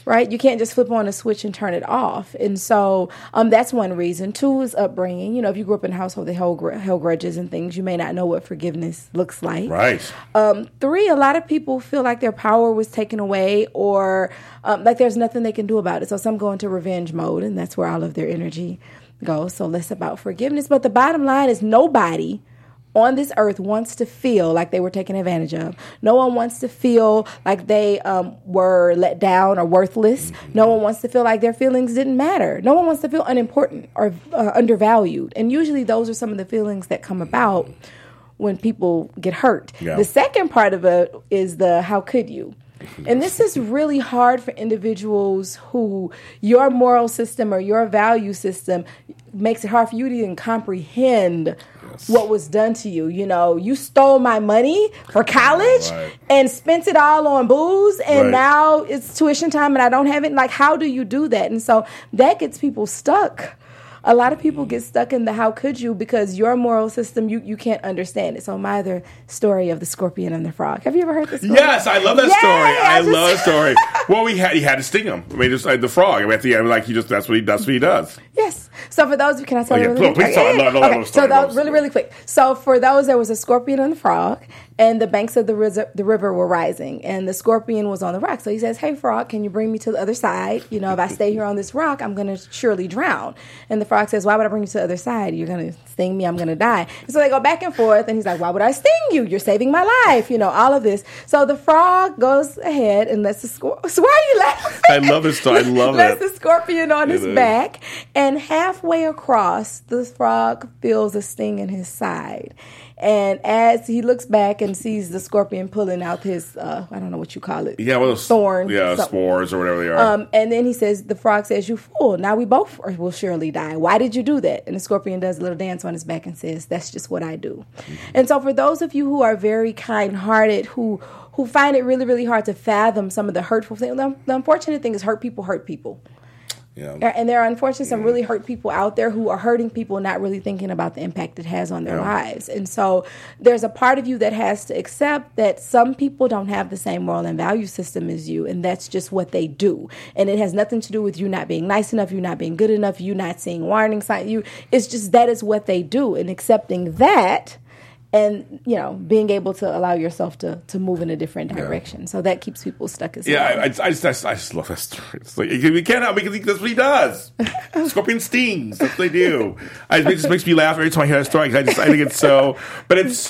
B: right? You can't just flip on a switch and turn it off. And so that's one reason. 2 is upbringing. You know, if you grew up in a household that held grudges and things, you may not know what forgiveness looks like.
A: Right.
B: 3, a lot of people feel like their power was taken away or like there's nothing they can do about it. So some go into revenge mode, and that's where all of their energy goes. So less about forgiveness. But the bottom line is nobody on this earth wants to feel like they were taken advantage of. No one wants to feel like they were let down or worthless. No one wants to feel like their feelings didn't matter. No one wants to feel unimportant or undervalued. And usually those are some of the feelings that come about when people get hurt. Yeah. The second part of it is the how could you? And this is really hard for individuals who your moral system or your value system makes it hard for you to even comprehend what was done to you. You know, you stole my money for college and spent it all on booze, and now it's tuition time and I don't have it. Like, how do you do that? And so that gets people stuck. A lot of people get stuck in the how could you because your moral system, you can't understand it. So my other story of the scorpion and the frog. Have you ever heard this story?
A: Yes, I love that story. I love that story. Well, he had to sting him. I mean, just like the frog. I mean, at the end, like that's what he does.
B: Yes. So for those, can I tell you?
A: Please tell.
B: Okay. So that was really quick. So for those, there was a scorpion and a frog, and the banks of the river were rising, and the scorpion was on the rock. So he says, "Hey, frog, can you bring me to the other side? You know, if I stay here on this rock, I'm going to surely drown." And the frog says, "Why would I bring you to the other side? You're going to sting me. I'm going to die." And so they go back and forth, and he's like, "Why would I sting you? You're saving my life." You know, all of this. So the frog goes ahead and lets the scorpion. So why are you laughing?
A: I love this story. I love it.
B: Lets the scorpion on his back, and halfway across, the frog feels a sting in his side. And as he looks back and sees the scorpion pulling out his, I don't know what you call it.
A: Yeah, well,
B: thorn.
A: Yeah, spores or whatever they are.
B: And then the frog says, "You fool, now we both will surely die. Why did you do that?" And the scorpion does a little dance on his back and says, "That's just what I do." Mm-hmm. And so for those of you who are very kind-hearted, who find it really, really hard to fathom some of the hurtful things, the unfortunate thing is hurt people. Yeah. And there are unfortunately some really hurt people out there who are hurting people, not really thinking about the impact it has on their lives. And so there's a part of you that has to accept that some people don't have the same moral and value system as you, and that's just what they do. And it has nothing to do with you not being nice enough, you not being good enough, you not seeing warning signs. It's just that is what they do, and accepting that. And, you know, being able to allow yourself to move in a different direction. So that keeps people stuck as well.
A: Yeah, I just love that story. It's like, we can't help because that's what he does. Scorpion stings. That's what they do. It just makes me laugh every time I hear that story. I think it's so, but it's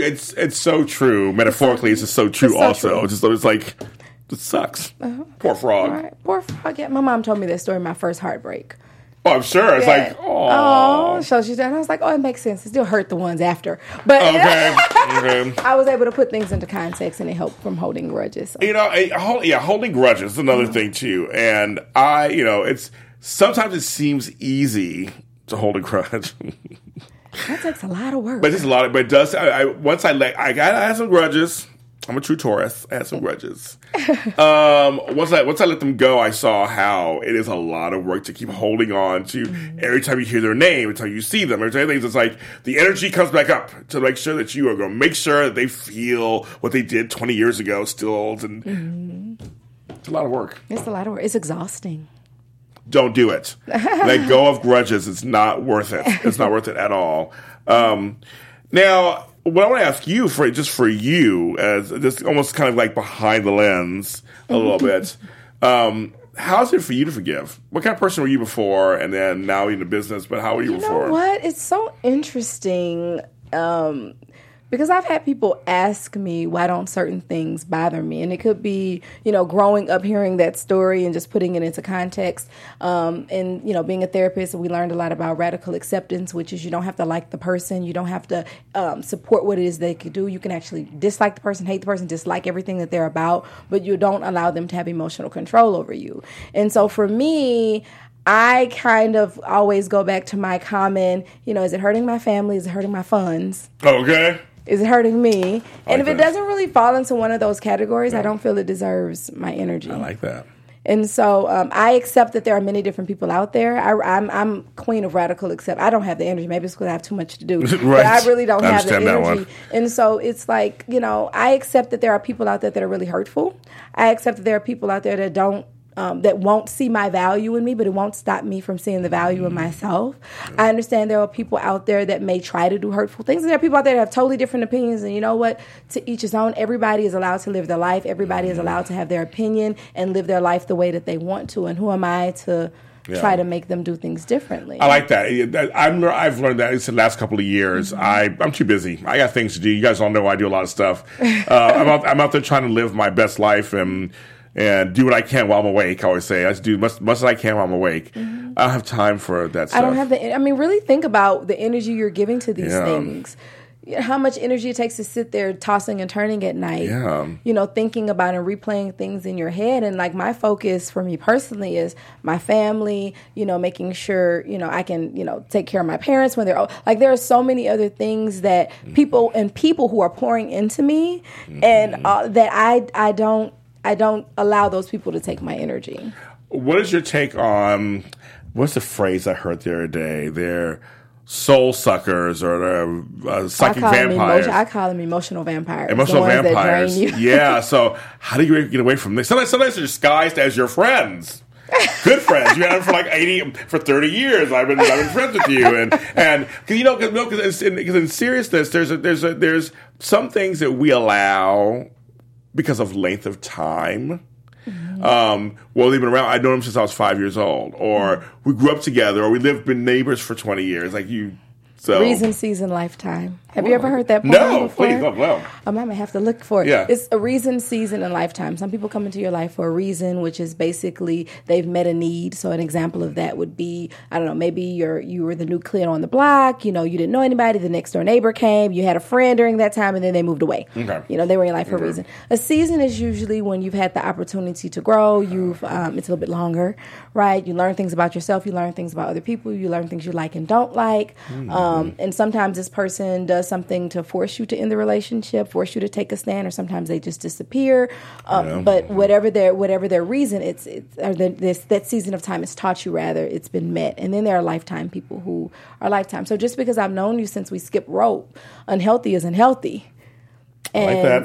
A: so true. Metaphorically, it's just so true also. True. It's like, it sucks. Poor frog.
B: Right. Poor frog. Yeah, my mom told me that story, my first heartbreak.
A: Oh, I'm sure. It's like, oh.
B: So she said, and I was like, oh, it makes sense. It still hurt the ones after. But
A: okay.
B: I was able to put things into context, and it helped from holding grudges. So.
A: You know, holding grudges is another thing, too. And it's sometimes it seems easy to hold a grudge.
B: That takes a lot of work.
A: But it's a lot. But it does. I had some grudges. I'm a true Taurus. I had some grudges. Once I let them go, I saw how it is a lot of work to keep holding on to. Every time you hear their name, every time you see them, every time it's like the energy comes back up to make sure that you are going to make sure that they feel what they did 20 years ago still. And it's a lot of work.
B: It's a lot of work. It's exhausting.
A: Don't do it. Let go of grudges. It's not worth it. It's not worth it at all. Now, what I want to ask you for you, as this almost kind of like behind the lens a little bit, how's it for you to forgive? What kind of person were you before, and then now in the business? But how were you before?
B: You know what? It's so interesting because I've had people ask me why don't certain things bother me, and it could be growing up hearing that story and just putting it into context. And being a therapist, we learned a lot about radical acceptance, which is you don't have to like the person, you don't have to support what it is they could do. You can actually dislike the person, hate the person, dislike everything that they're about, but you don't allow them to have emotional control over you. And so for me, I kind of always go back to my common, is it hurting my family? Is it hurting my funds?
A: Okay.
B: Is it hurting me? And if it doesn't really fall into one of those categories, I don't feel it deserves my energy.
A: I like that.
B: And so I accept that there are many different people out there. I'm queen of radical accept. I don't have the energy. Maybe it's because I have too much to do.
A: Right.
B: But I really don't have the energy. And so it's like, I accept that there are people out there that are really hurtful. I accept that there are people out there that don't that won't see my value in me, but it won't stop me from seeing the value in myself. I understand there are people out there that may try to do hurtful things, and there are people out there that have totally different opinions, and you know what? To each his own. Everybody is allowed to live their life. Everybody is allowed to have their opinion and live their life the way that they want to, and who am I to try to make them do things differently?
A: I like that. I've learned that in the last couple of years. I'm too busy. I got things to do. You guys all know I do a lot of stuff. I'm out there trying to live my best life and do what I can while I'm awake. I always say I just do much as I can while I'm awake. I don't have time for that stuff.
B: I don't have really think about the energy you're giving to these things. How much energy it takes to sit there tossing and turning at night. Thinking about and replaying things in your head. And like my focus for me personally is my family, making sure, I can, take care of my parents when they're old. Like there are so many other things that people who are pouring into me and that I don't allow those people to take my energy.
A: What is your take on, what's the phrase I heard the other day? They're soul suckers or they're psychic vampires.
B: I call them emotional vampires.
A: Emotional vampires. Yeah. So how do you get away from this? Sometimes they're disguised as your friends. Good friends. You had them for 30 years. I've been friends with you, and because in seriousness, there's some things that we allow because of length of time. Well, they've been around. I've known them since I was 5 years old, or we grew up together, or been neighbors for 20 years. Like you, so
B: reason, season, lifetime. Have you ever heard that poem
A: No,
B: before?
A: please, no.
B: I might have to look for it.
A: Yeah.
B: It's a reason, season, and lifetime. Some people come into your life for a reason, which is basically they've met a need. So an example of that would be, I don't know, maybe you were the new kid on the block, you didn't know anybody, the next door neighbor came, you had a friend during that time, and then they moved away.
A: Okay.
B: They were in your life for a reason. A season is usually when you've had the opportunity to grow, it's a little bit longer, right? You learn things about yourself, you learn things about other people, you learn things you like and don't like. And sometimes this person does something to force you to end the relationship, force you to take a stand, or sometimes they just disappear. But whatever their reason, that season of time has taught you, rather, it's been met. And then there are lifetime people who are lifetime. So just because I've known you since we skipped rope, unhealthy is unhealthy. And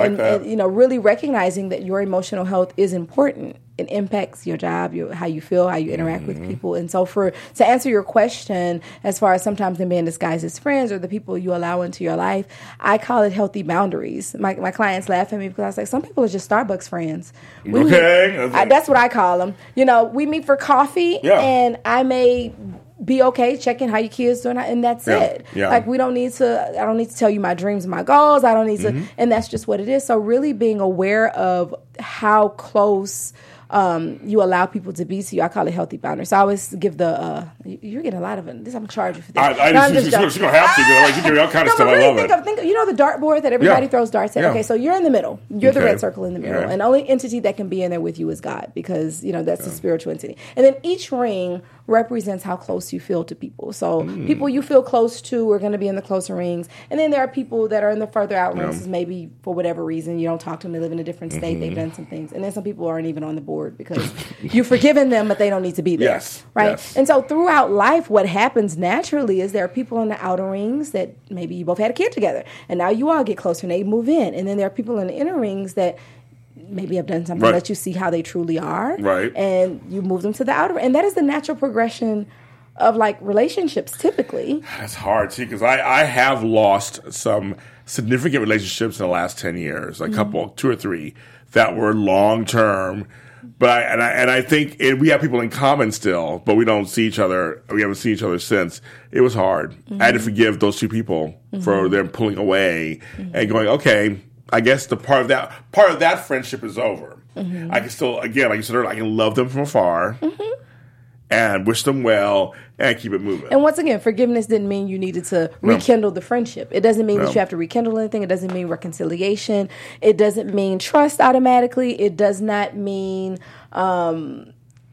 B: really recognizing that your emotional health is important. It impacts your job, how you feel, how you interact with people. And so to answer your question, as far as sometimes them being disguised as friends or the people you allow into your life, I call it healthy boundaries. My clients laugh at me because I was like, some people are just Starbucks friends. That's what I call them. We meet for coffee and I may be okay checking how your kids doing, and that's it. Yeah. Like I don't need to tell you my dreams and my goals. I don't need to, and that's just what it is. So really being aware of how close you allow people to be to you. I call it healthy boundaries. So I always give you're getting a lot of it. I'm charging for this.
A: She's going to have to. She's giving all kind of stuff. I love it.
B: Think the dartboard that everybody throws darts at. Yeah. Okay, so you're in the middle. You're the red circle in the middle. And the only entity that can be in there with you is God, because, that's the spiritual entity. And then each ring represents how close you feel to people. So people you feel close to are going to be in the closer rings. And then there are people that are in the further out rings, maybe for whatever reason. You don't talk to them. They live in a different state. They've done some things. And then some people aren't even on the board because you've forgiven them, but they don't need to be there.
A: Yes.
B: Right?
A: Yes.
B: And so throughout life, what happens naturally is there are people in the outer rings that maybe you both had a kid together. And now you all get closer and they move in. And then there are people in the inner rings that maybe have done something that you see how they truly are.
A: Right.
B: And you move them to the outer. And that is the natural progression of relationships typically.
A: That's hard, see, because I have lost some significant relationships in the last 10 years, a couple, 2 or 3, that were long term. But I think we have people in common still, but we don't see each other. We haven't seen each other since. It was hard. I had to forgive those 2 people for them pulling away and going, okay, I guess the part of that friendship is over. I can still, again, like you said earlier, I can love them from afar and wish them well and keep it moving.
B: And once again, forgiveness didn't mean you needed to rekindle the friendship. It doesn't mean that you have to rekindle anything. It doesn't mean reconciliation. It doesn't mean trust automatically. It does not mean this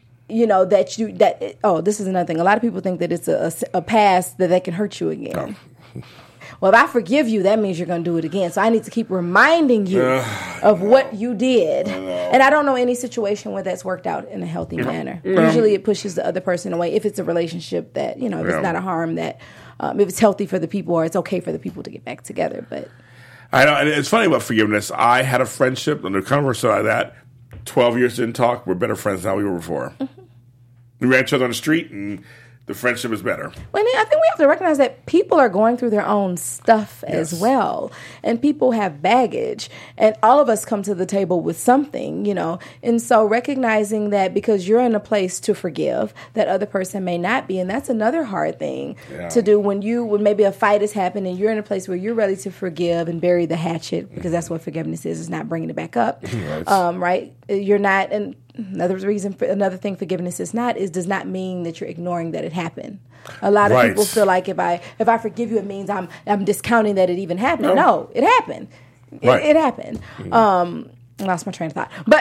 B: is another thing. A lot of people think that it's a past that they can hurt you again. Well, if I forgive you, that means you're going to do it again. So I need to keep reminding you of what you did. And I don't know any situation where that's worked out in a healthy manner. Usually it pushes the other person away if it's a relationship that, if it's not a harm, that if it's healthy for the people or it's okay for the people to get back together. But
A: I know, and it's funny about forgiveness. I had a friendship, and the converse of that, 12 years didn't talk. We're better friends now than we were before. Mm-hmm. We ran each other on the street, and the friendship is better.
B: Well, I think we have to recognize that people are going through their own stuff as well. And people have baggage. And all of us come to the table with something, And so recognizing that because you're in a place to forgive, that other person may not be. And that's another hard thing to do when maybe a fight has happened and you're in a place where you're ready to forgive and bury the hatchet, because that's what forgiveness is not bringing it back up. Right? You're not... And another thing forgiveness does not mean that you're ignoring that it happened. A lot of people feel like if I forgive you, it means I'm discounting that it even happened. No, it happened. It happened. I lost my train of thought. But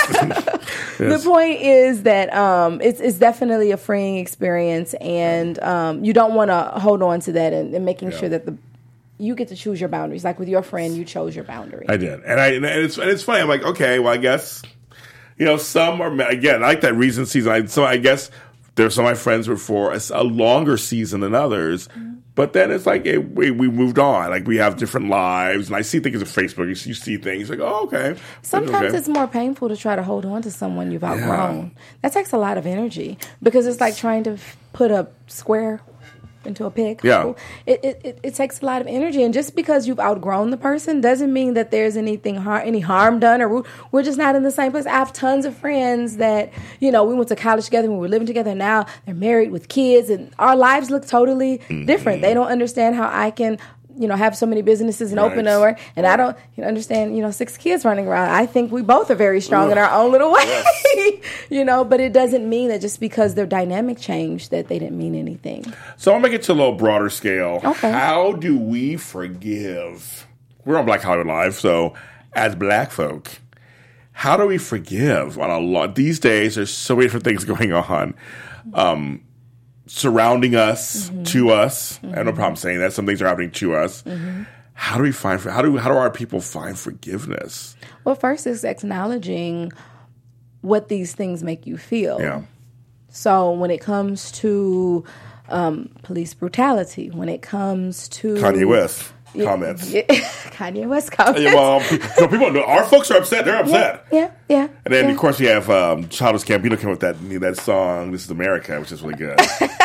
B: the point is that it's definitely a freeing experience, and you don't want to hold on to that and making sure that you get to choose your boundaries. Like with your friend, you chose your boundary.
A: I did, and it's funny. I'm like, okay, well, I guess. Some are, again, I like that recent season. So I guess there's some of my friends were for a longer season than others. Mm-hmm. But then it's like we moved on. Like we have different lives. And I see things on Facebook. You see things like, oh, okay.
B: Sometimes it's more painful to try to hold on to someone you've outgrown. Yeah. That takes a lot of energy because it's like trying to put a square into a pig.
A: Yeah.
B: It takes a lot of energy, and just because you've outgrown the person doesn't mean that there's any harm done, or we're just not in the same place. I have tons of friends that we went to college together, we were living together, and now they're married with kids, and our lives look totally different. They don't understand how I can have so many businesses and open over, and I don't understand, 6 kids running around. I think we both are very strong in our own little way, yes. But it doesn't mean that just because their dynamic changed that they didn't mean anything.
A: So I'm going to get to a little broader scale.
B: Okay.
A: How do we forgive? We're on Black Hollywood Live, so as Black folk, how do we forgive on a lot? These days, there's so many different things going on. Surrounding us, to us. I have no problem saying that. Some things are happening to us. How do our people find forgiveness?
B: Well, first is acknowledging what these things make you feel.
A: Yeah.
B: So when it comes to police brutality, when it comes to
A: Kanye West comments.
B: Kanye West comments.
A: Yeah, well, people know our folks are upset. They're upset.
B: Yeah.
A: And then of course we have Childish Gambino came with that song "This Is America," which is really good.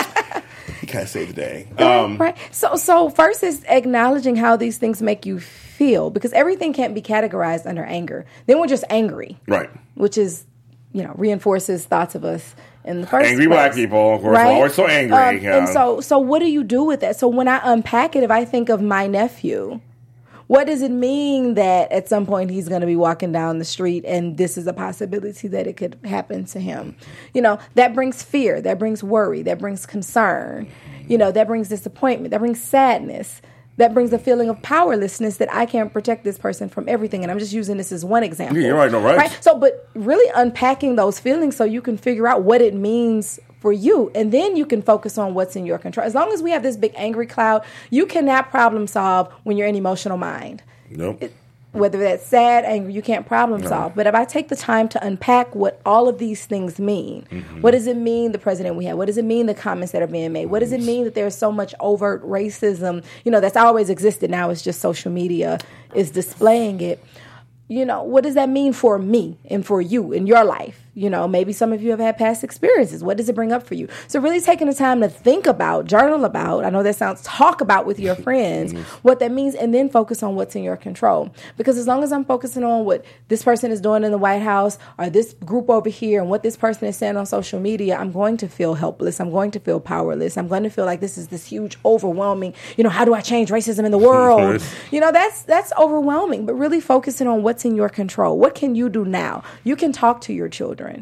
A: He kind of saved the day.
B: Right. So first is acknowledging how these things make you feel, because everything can't be categorized under anger. Then we're just angry,
A: right?
B: Which is reinforces thoughts of us in the first
A: angry
B: place.
A: Black people, of course,
B: right?
A: We're always so angry.
B: And so what do you do with that? So when I unpack it, if I think of my nephew, what does it mean that at some point he's going to be walking down the street and this is a possibility that it could happen to him? That brings fear, that brings worry, that brings concern, that brings disappointment, that brings sadness. That brings a feeling of powerlessness that I can't protect this person from everything. And I'm just using this as one example.
A: Yeah, you're right, no, right.
B: So, but really unpacking those feelings so you can figure out what it means for you. And then you can focus on what's in your control. As long as we have this big angry cloud, you cannot problem solve when you're in emotional mind.
A: Nope.
B: Whether that's sad, angry, you can't problem solve. But if I take the time to unpack what all of these things mean, what does it mean the president we have? What does it mean the comments that are being made? What does it mean that there's so much overt racism? That's always existed. Now it's just social media is displaying it. What does that mean for me and for you in your life? Maybe some of you have had past experiences. What does it bring up for you? So really taking the time to think about, journal about, I know that sounds, talk about with your friends what that means, and then focus on what's in your control. Because as long as I'm focusing on what this person is doing in the White House or this group over here and what this person is saying on social media, I'm going to feel helpless. I'm going to feel powerless. I'm going to feel like this is this huge, overwhelming, how do I change racism in the world? That's overwhelming. But really focusing on what's in your control. What can you do now? You can talk to your children.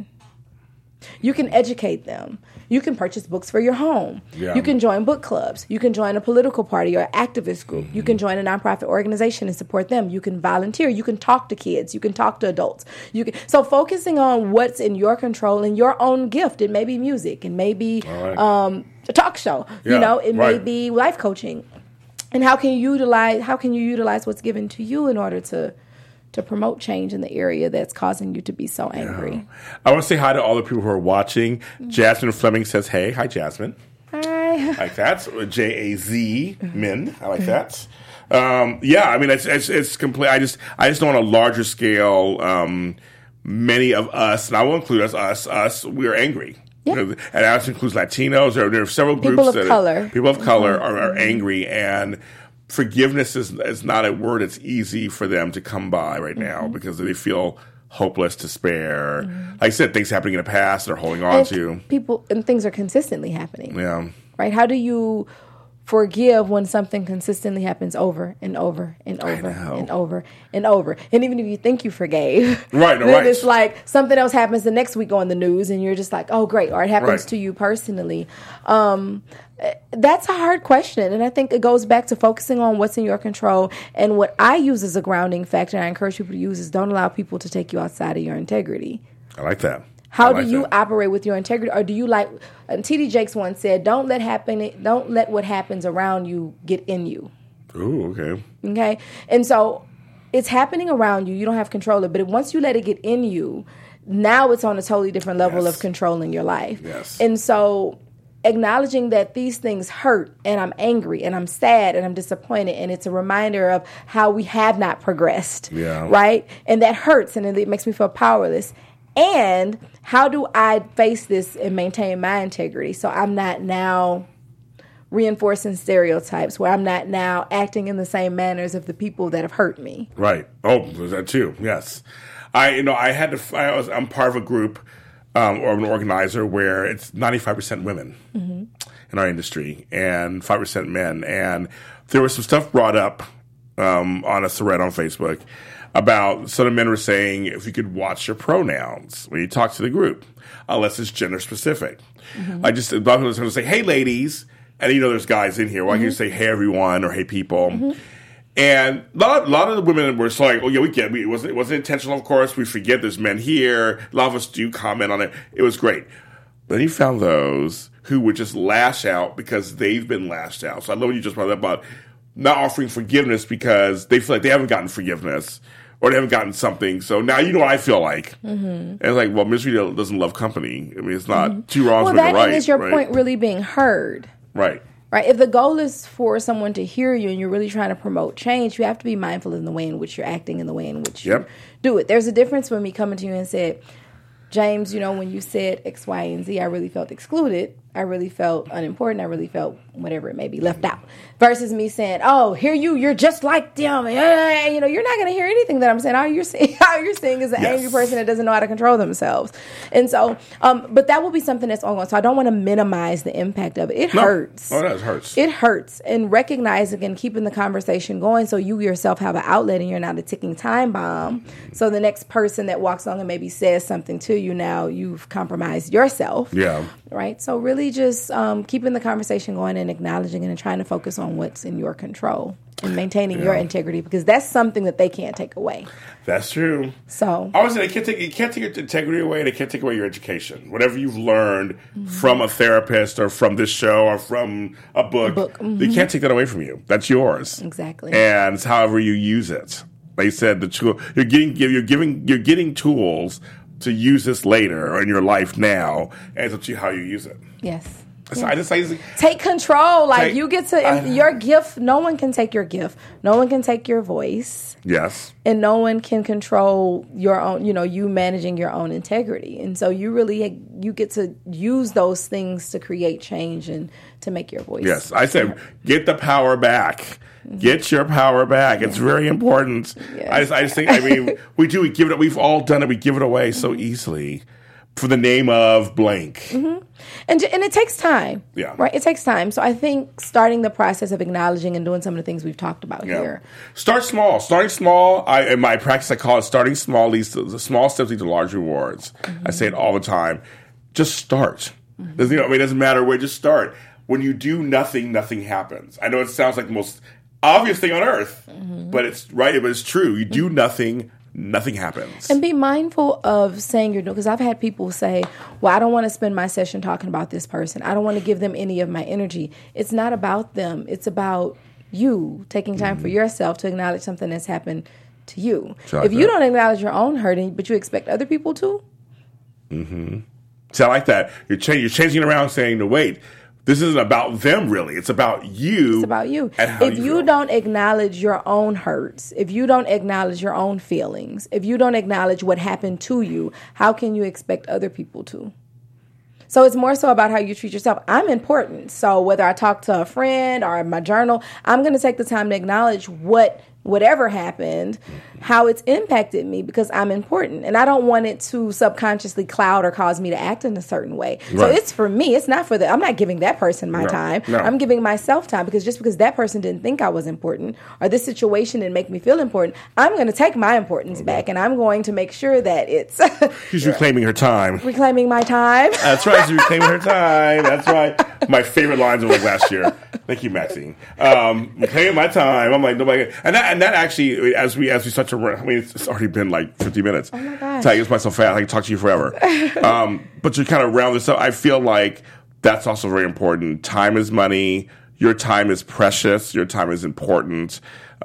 B: You can educate them. You can purchase books for your home. Yeah. You can join book clubs. You can join a political party or activist group. You can join a nonprofit organization and support them. You can volunteer. You can talk to kids. You can talk to adults. So focusing on what's in your control and your own gift. It may be music. It may be a talk show.
A: Yeah.
B: It may be life coaching. And how can you utilize what's given to you in order to promote change in the area that's causing you to be so angry?
A: Yeah. I want to say hi to all the people who are watching. Jasmine Fleming says, hey. Hi, Jasmine.
B: Hi.
A: Like that. J-A-Z, Min. I like that. It's complete. I just don't want a larger scale many of us, and I will include us, we are angry.
B: Yeah.
A: And that includes Latinos. There are several groups
B: people of color
A: are angry, and forgiveness is not a word that's easy for them to come by right now because they feel hopeless, despair. Like I said, things happening in the past they're holding on to.
B: And things are consistently happening.
A: Yeah.
B: Right? How do you forgive when something consistently happens over and over and over and over and over? And even if you think you forgave, then it's like something else happens the next week on the news and you're just like, oh, great. Or it happens to you personally. That's a hard question. And I think it goes back to focusing on what's in your control. And what I use as a grounding factor, and I encourage people to use, is don't allow people to take you outside of your integrity.
A: I like that.
B: How do you operate with your integrity? Or do you like, and T.D. Jakes once said, don't let what happens around you get in you.
A: Ooh, okay.
B: Okay? And so it's happening around you. You don't have control of it. But once you let it get in you, now it's on a totally different level of controlling your life.
A: Yes.
B: And so acknowledging that these things hurt, and I'm angry, and I'm sad, and I'm disappointed, and it's a reminder of how we have not progressed.
A: Yeah.
B: Right? And that hurts, and it makes me feel powerless. And how do I face this and maintain my integrity so I'm not now reinforcing stereotypes, where I'm not now acting in the same manners of the people that have hurt me?
A: Right. Oh, there's that too. Yes. I'm part of a group or an organizer where it's 95% women in our industry and 5% men. And there was some stuff brought up on a thread on Facebook about some of the men were saying if you could watch your pronouns when you talk to the group, unless it's gender specific. I just a lot of people are going to say, "Hey, ladies," and there's guys in here. Why can't you say, "Hey, everyone," or "Hey, people"? And a lot of the women were like, "Oh yeah, we get it. It wasn't intentional, of course. We forget there's men here. A lot of us do comment on it. It was great." But then you found those who would just lash out because they've been lashed out. So I love what you just brought up about not offering forgiveness because they feel like they haven't gotten forgiveness or they haven't gotten something. So now you know what I feel like. And it's like, well, misery doesn't love company. I mean, it's not two wrongs with a right.
B: Well, that is your point really being heard.
A: Right.
B: Right. If the goal is for someone to hear you and you're really trying to promote change, you have to be mindful in the way in which you're acting and the way in which you do it. There's a difference when me coming to you and said, James, when you said X, Y, and Z, I really felt excluded. I really felt unimportant. I really felt whatever it may be left out. Versus me saying, "Oh, here you're just like them." You're not going to hear anything that I'm saying. All you're seeing is an angry person that doesn't know how to control themselves. And so, but that will be something that's ongoing. So I don't want to minimize the impact of it. It hurts.
A: Oh, that hurts.
B: It hurts. And recognizing and keeping the conversation going so you yourself have an outlet and you're not a ticking time bomb. So the next person that walks along and maybe says something to you, now you've compromised yourself.
A: Yeah.
B: Right? So really just keeping the conversation going and acknowledging it and trying to focus on what's in your control and maintaining your integrity, because that's something that they can't take away.
A: That's true.
B: So
A: I would say you can't take your integrity away. They can't take away your education. Whatever you've learned from a therapist or from this show or from a book. They can't take that away from you. That's yours.
B: Exactly.
A: And it's however you use it. Like you said, the tool you're getting tools to use this later or in your life now, and it's up to you how you use it.
B: Yes.
A: So I just
B: take control. You get to your gift. No one can take your gift. No one can take your voice.
A: Yes.
B: And no one can control your own. You managing your own integrity. And so you get to use those things to create change and to make your voice.
A: Yes, I said get the power back. Get your power back. It's very important. Yes. I just think. We give it. We've all done it. We give it away so easily for the name of blank.
B: And it takes time.
A: Yeah.
B: Right? It takes time. So I think starting the process of acknowledging and doing some of the things we've talked about here.
A: Start small. Starting small. In my practice, I call it starting small. The small steps lead to large rewards. I say it all the time. Just start. It doesn't matter where. Just start. When you do nothing, nothing happens. I know it sounds like the most obvious thing on earth, but it's right. But it's true. You do nothing. Nothing happens.
B: And be mindful of saying you're doing, because I've had people say, well, I don't want to spend my session talking about this person. I don't want to give them any of my energy. It's not about them. It's about you taking time for yourself to acknowledge something that's happened to you. If you don't acknowledge your own hurting, but you expect other people to.
A: So I like that. You're changing it around saying, no, wait, this isn't about them, really. It's about you.
B: It's about you.
A: And how
B: if you don't acknowledge your own hurts, if you don't acknowledge your own feelings, if you don't acknowledge what happened to you, how can you expect other people to? So it's more so about how you treat yourself. I'm important. So whether I talk to a friend or in my journal, I'm going to take the time to acknowledge whatever happened, how it's impacted me, because I'm important. And I don't want it to subconsciously cloud or cause me to act in a certain way. Right. So it's for me. It's not for I'm not giving that person my time. No. I'm giving myself time, because just because that person didn't think I was important or this situation didn't make me feel important, I'm going to take my importance back, and I'm going to make sure that it's...
A: She's reclaiming her time.
B: Reclaiming my time.
A: That's right. She's reclaiming her time. That's right. My favorite lines of last year. Thank you, Maxine. Reclaiming my time. I'm like, nobody... And that actually, as we start to run, I mean, it's already been like 50 minutes. Oh my gosh. I get myself fast. I can talk to you forever. But to kind of round this up, I feel like that's also very important. Time is money. Your time is precious. Your time is important.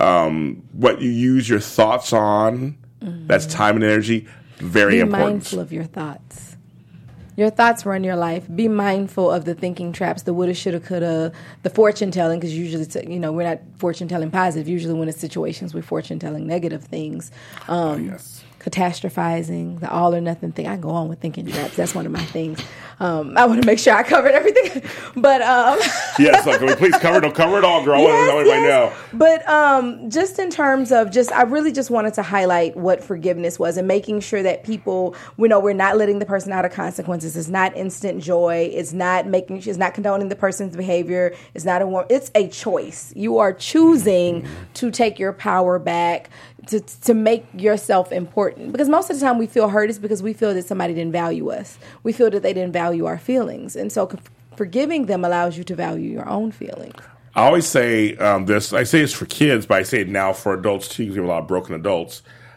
A: What you use your thoughts on, that's time and energy, very important.
B: Be mindful of your thoughts. Your thoughts run your life. Be mindful of the thinking traps, the woulda, shoulda, coulda, the fortune telling, because usually, we're not fortune telling positive. Usually when it's situations, we're fortune telling negative things. Yes. Catastrophizing, the all or nothing thing. I go on with thinking traps. That's one of my things. I want to make sure I covered everything. But
A: yes, can we please cover it all, girl?
B: Yes,
A: I want to know.
B: But just in terms of I really just wanted to highlight what forgiveness was, and making sure that people, we're not letting the person out of consequences. It's not instant joy. It's not condoning the person's behavior. It's a choice. You are choosing to take your power back, to make yourself important. Because most of the time we feel hurt is because we feel that somebody didn't value us. We feel that they didn't value our feelings. And so forgiving them allows you to value your own feelings.
A: I always say this. I say this for kids, but I say it now for adults too, because we have a lot of broken adults.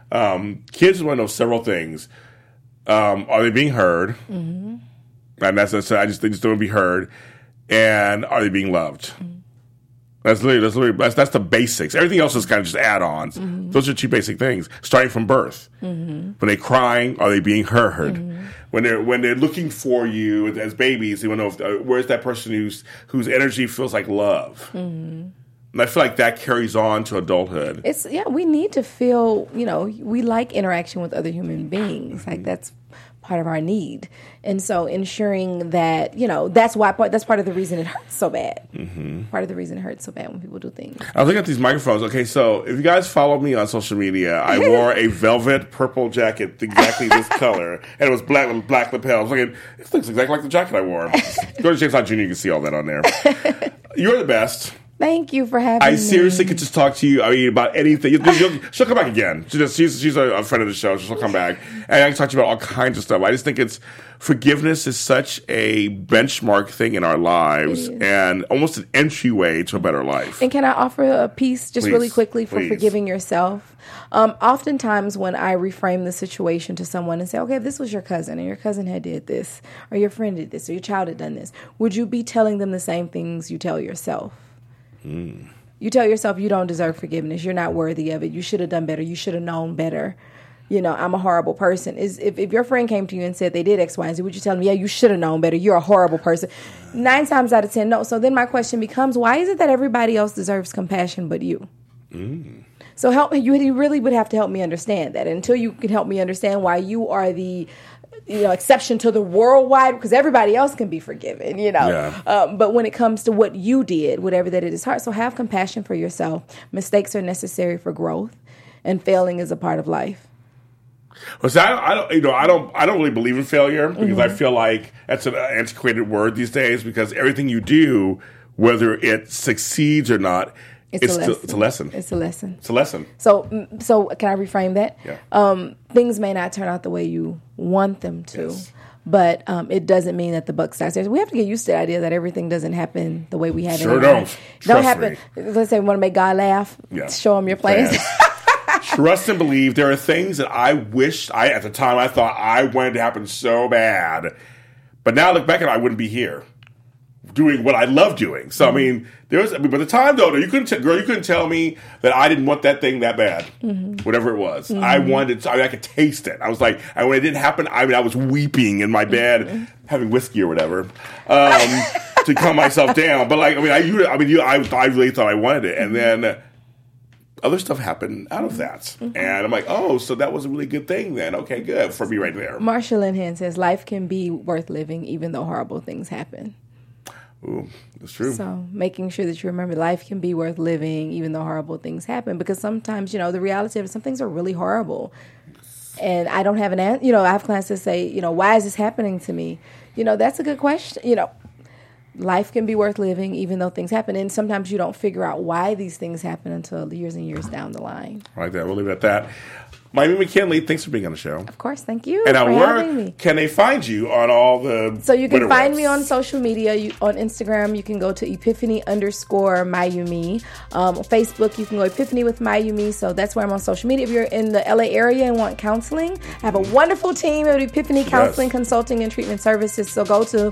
A: Kids want to know several things. Are they being heard? Mm-hmm. And they just don't want to be heard. And are they being loved? Mm-hmm. That's the basics. Everything else is kind of just add-ons. Mm-hmm. Those are two basic things, starting from birth. Mm-hmm. When they're crying, are they being heard? Mm-hmm. When they're looking for you as babies, they want to know where's that person whose energy feels like love. Mm-hmm. And I feel like that carries on to adulthood.
B: We need to feel, we like interaction with other human beings. Mm-hmm. Like that's part of our need. And so ensuring that, that's part of the reason it hurts so bad. Mm-hmm. Part of the reason it hurts so bad when people do things.
A: I was looking at these microphones. Okay, so if you guys follow me on social media, I wore a velvet purple jacket, exactly this color, and it was black with black lapels. It looks exactly like the jacket I wore. Go to James Lott Jr., you can see all that on there. You're the best.
B: Thank you for having me.
A: I seriously could just talk to you about anything. She'll come back again. She's a friend of the show. She'll come back. And I can talk to you about all kinds of stuff. I just think forgiveness is such a benchmark thing in our lives and almost an entryway to a better life.
B: And can I offer a piece just really quickly for forgiving yourself? Oftentimes when I reframe the situation to someone and say, okay, if this was your cousin and your cousin had did this, or your friend did this, or your child had done this, would you be telling them the same things you tell yourself? You tell yourself you don't deserve forgiveness. You're not worthy of it. You should have done better. You should have known better. I'm a horrible person. If your friend came to you and said they did X, Y, and Z, would you tell them, yeah, you should have known better. You're a horrible person. 9 times out of 10, no. So then my question becomes, why is it that everybody else deserves compassion but you? So you really would have to help me understand that. Until you can help me understand why you are the exception to the worldwide, because everybody else can be forgiven, but when it comes to what you did, whatever that it is hard. So have compassion for yourself. Mistakes are necessary for growth, and failing is a part of life.
A: Well, see, I don't really believe in failure, because I feel like that's an antiquated word these days, because everything you do, whether it succeeds or not, it's a lesson.
B: It's a lesson.
A: It's a lesson.
B: So can I reframe that?
A: Yeah.
B: Things may not turn out the way you want them to, but it doesn't mean that the buck stops there. We have to get used to the idea that everything doesn't happen the way we have it.
A: Sure don't.
B: Don't happen. Let's say we want to make God laugh. Yeah. Show him your plans.
A: Trust and believe. There are things that I wished at the time I thought I wanted to happen so bad, but now I look back and I wouldn't be here. doing what I love doing. So, I mean, but at the time, though, you couldn't tell me that I didn't want that thing that bad, whatever it was. I wanted it. I could taste it. I was like, and when it didn't happen, I was weeping in my bed, having whiskey or whatever, to calm myself down. But like, I really thought I wanted it. And then other stuff happened out of that. And I'm like, oh, so that was a really good thing then. Okay, good for me right there.
B: Marsha Linehan says, life can be worth living even though horrible things happen.
A: Ooh, that's true.
B: So making sure that you remember life can be worth living even though horrible things happen. Because sometimes, the reality of it, some things are really horrible. And I don't have an answer. I have clients that say, why is this happening to me? That's a good question. Life can be worth living even though things happen. And sometimes you don't figure out why these things happen until years and years down the line.
A: I like that. We'll leave it at that. Miami McKinley, thanks for being on the show.
B: Of course, thank you.
A: And where can they find you on all the
B: So you can find me on social media. On Instagram, you can go to Epiphany_Mayumi. On Facebook, you can go Epiphany with Mayumi. So that's where I'm on social media. If you're in the LA area and want counseling, I have a wonderful team at Epiphany Counseling, Consulting, and Treatment Services. So go to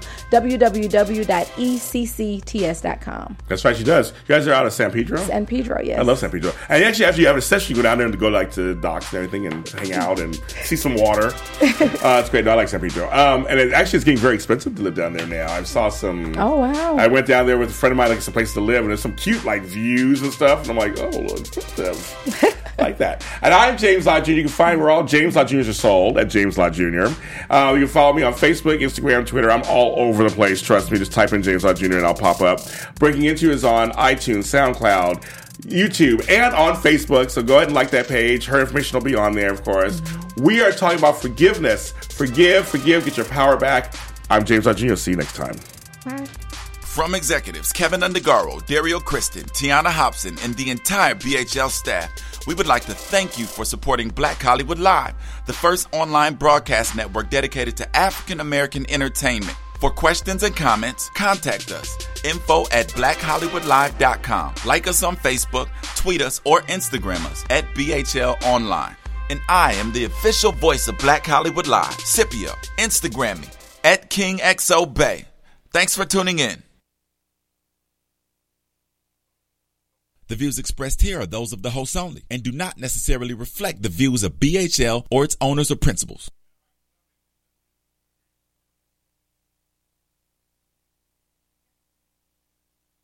B: www.eccts.com.
A: That's right, she does. You guys are out of San Pedro?
B: San Pedro, yes.
A: I love San Pedro. And actually, after you have a session, you go down there and go to docks and everything and hang out and see some water. It's great. No, I like San Pedro. And it's getting very expensive to live down there now. I saw some.
B: Oh, wow.
A: I went down there with a friend of mine, some place to live, and there's some cute views and stuff. And I'm like, oh, expensive. Like that. And I'm James Lott Jr. You can find where all James Lott Jr.'s are sold at James Lott Jr. You can follow me on Facebook, Instagram, Twitter. I'm all over the place. Trust me. Just type in James Lott Jr. and I'll pop up. Breaking Into is on iTunes, SoundCloud, YouTube, and on Facebook. So go ahead and like that page. Her information will be on there, of course. We are talking about forgiveness. Forgive, get your power back. I'm James Lott Jr. See you next time.
B: Bye.
C: From executives Kevin Undergaro, Dario Kristen, Tiana Hobson, and the entire BHL staff, we would like to thank you for supporting Black Hollywood Live, the first online broadcast network dedicated to African American entertainment. For questions and comments, contact us. info@blackhollywoodlive.com. Like us on Facebook, tweet us, or Instagram us at BHL Online. And I am the official voice of Black Hollywood Live, Scipio. Instagram me at KingXOBay. Thanks for tuning in. The views expressed here are those of the host only and do not necessarily reflect the views of BHL or its owners or principals.